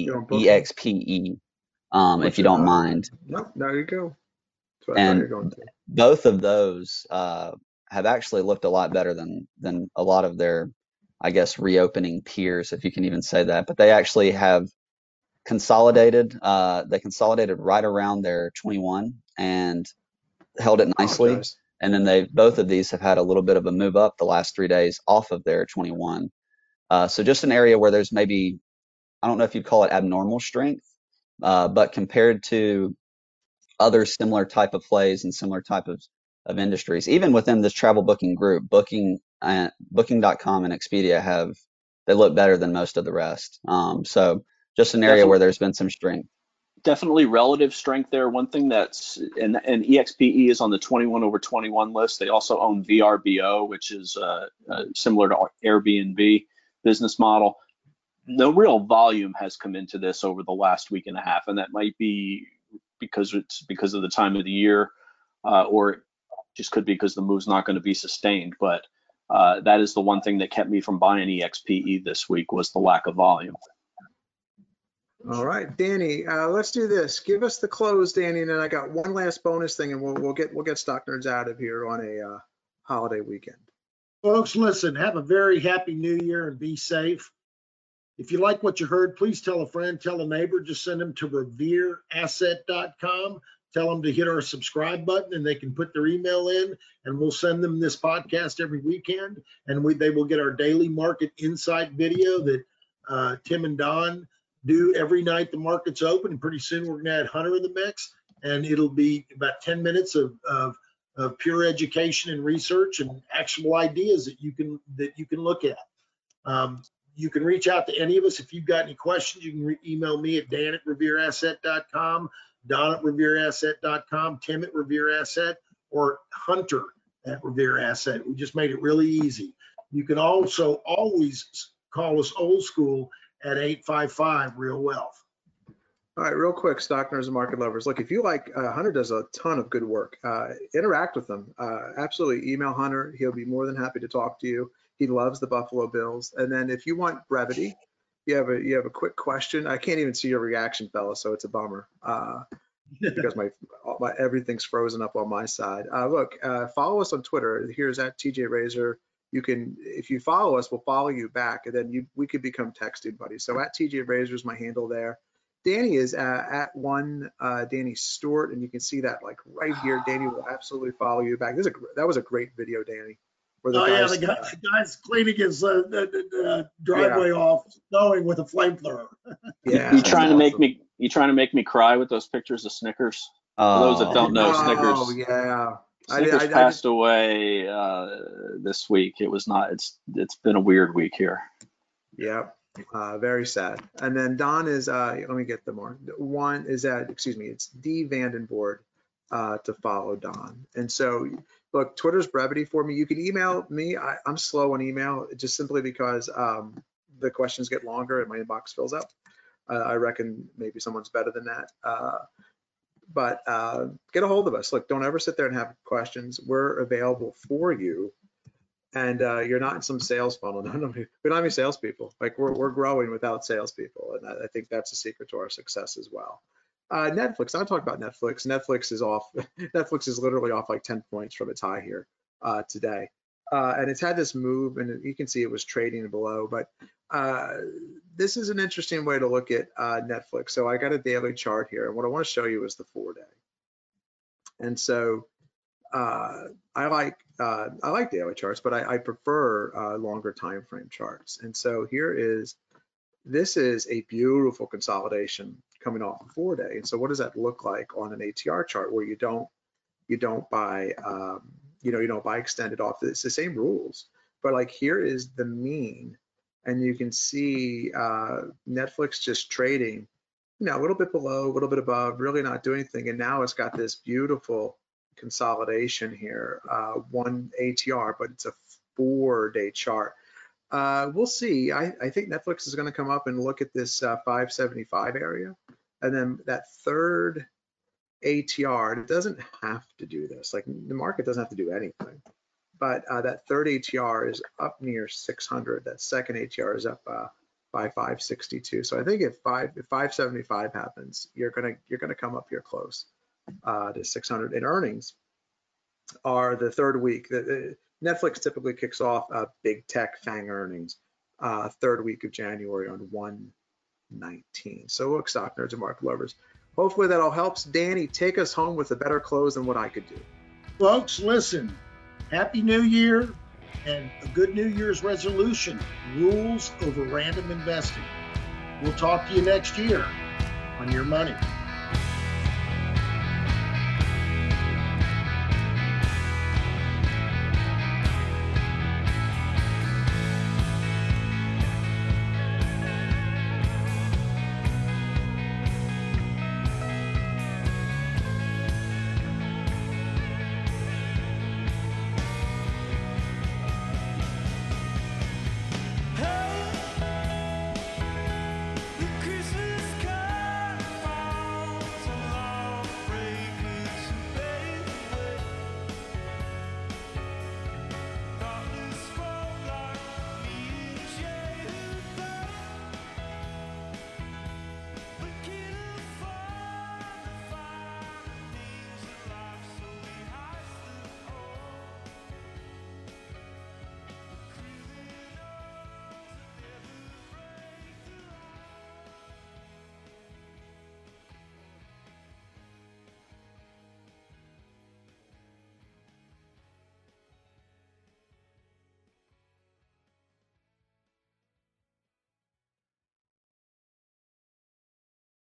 EXPE if you don't mind. No, there you go. And both of those have actually looked a lot better than a lot of their, I guess, reopening peers, if you can even say that. But they actually have consolidated. They consolidated right around their 21 and held it nicely. And then both of these have had a little bit of a move up the last 3 days off of their 21. So just an area where there's maybe, I don't know if you'd call it abnormal strength, but compared to other similar type of plays and similar type of industries, even within this travel booking group, Booking.com and Expedia they look better than most of the rest. So just an area where there's been some strength. Definitely relative strength there. One thing that's, and EXPE is on the 21 over 21 list. They also own VRBO, which is similar to Airbnb business model. no real volume has come into this over the last week and a half, and that might be because of the time of the year, or it just could be because the move's not going to be sustained. But that is the one thing that kept me from buying EXPE this week, was the lack of volume. All right, Danny, let's do this. Give us the close, Danny, and then I got one last bonus thing, and we'll get Stock Nerds out of here on a holiday weekend. Folks, listen, have a very happy new year and be safe. If you like what you heard, please tell a friend, tell a neighbor, just send them to revereasset.com. Tell them to hit our subscribe button and they can put their email in, and we'll send them this podcast every weekend. And they will get our daily market insight video that Tim and Don do every night the market's open. And pretty soon we're going to add Hunter in the mix, and it'll be about 10 minutes of pure education and research and actual ideas that you can look at. You can reach out to any of us if you've got any questions. You can email me at dan@revereasset.com, Don at revereasset.com, Tim at revereasset, or Hunter at revereasset. We just made it really easy. You can also always call us old school at 855 Real Wealth. All right, real quick, Stock Nerds and market lovers. Look, if you like, Hunter does a ton of good work. Interact with him. Absolutely email Hunter. He'll be more than happy to talk to you. He loves the Buffalo Bills. And then if you want brevity, you have a quick question. I can't even see your reaction, fella, so it's a bummer because my everything's frozen up on my side. Look, follow us on Twitter. Here's at TJ Razor. You can, if you follow us, we'll follow you back, and then we could become texting buddies. So at TJ Razor is my handle there. Danny is at one Danny Stewart, and you can see that like right here. Danny will absolutely follow you back. That was a great video, Danny. The guy's cleaning his driveway off, snowing with a flamethrower. Yeah. You trying to make me cry with those pictures of Snickers? For those that don't know, Snickers. Oh yeah. Snickers passed away this week. It's been a weird week here. Yep. Very sad. And then Don is, let me get them more. One is it's D Vandenborg to follow Don. And so, look, Twitter's brevity for me. You can email me. I'm slow on email just simply because the questions get longer and my inbox fills up. I reckon maybe someone's better than that. But get a hold of us. Look, don't ever sit there and have questions. We're available for you. And you're not in some sales funnel. We don't have any salespeople. Like we're growing without salespeople, and I think that's a secret to our success as well. Netflix. I talk about Netflix. Netflix is off. Netflix is literally off like 10 points from its high here today, and it's had this move, and you can see it was trading below. But this is an interesting way to look at Netflix. So I got a daily chart here, and what I want to show you is the 4-day. And so I like daily charts, but I prefer longer time frame charts. And so this is a beautiful consolidation coming off a 4-day. And so what does that look like on an ATR chart where you don't buy you don't buy extended off? It's the same rules, but like here is the mean, and you can see Netflix just trading, a little bit below, a little bit above, really not doing anything. And now it's got this beautiful consolidation here, one ATR, but it's a 4-day chart. We'll see. I think Netflix is going to come up and look at this 575 area, and then that third ATR. It doesn't have to do this. Like the market doesn't have to do anything, but that third ATR is up near 600. That second ATR is up by 562. So I think if 575 happens, you're gonna come up here close to 600. And earnings are the third week. Netflix typically kicks off big tech FANG earnings third week of January on 1/19. So look, stock nerds and market lovers, hopefully that all helps. Danny, take us home with a better close than what I could do. Folks, listen, Happy New Year and a good New Year's resolution, rules over random investing. We'll talk to you next year on Your Money.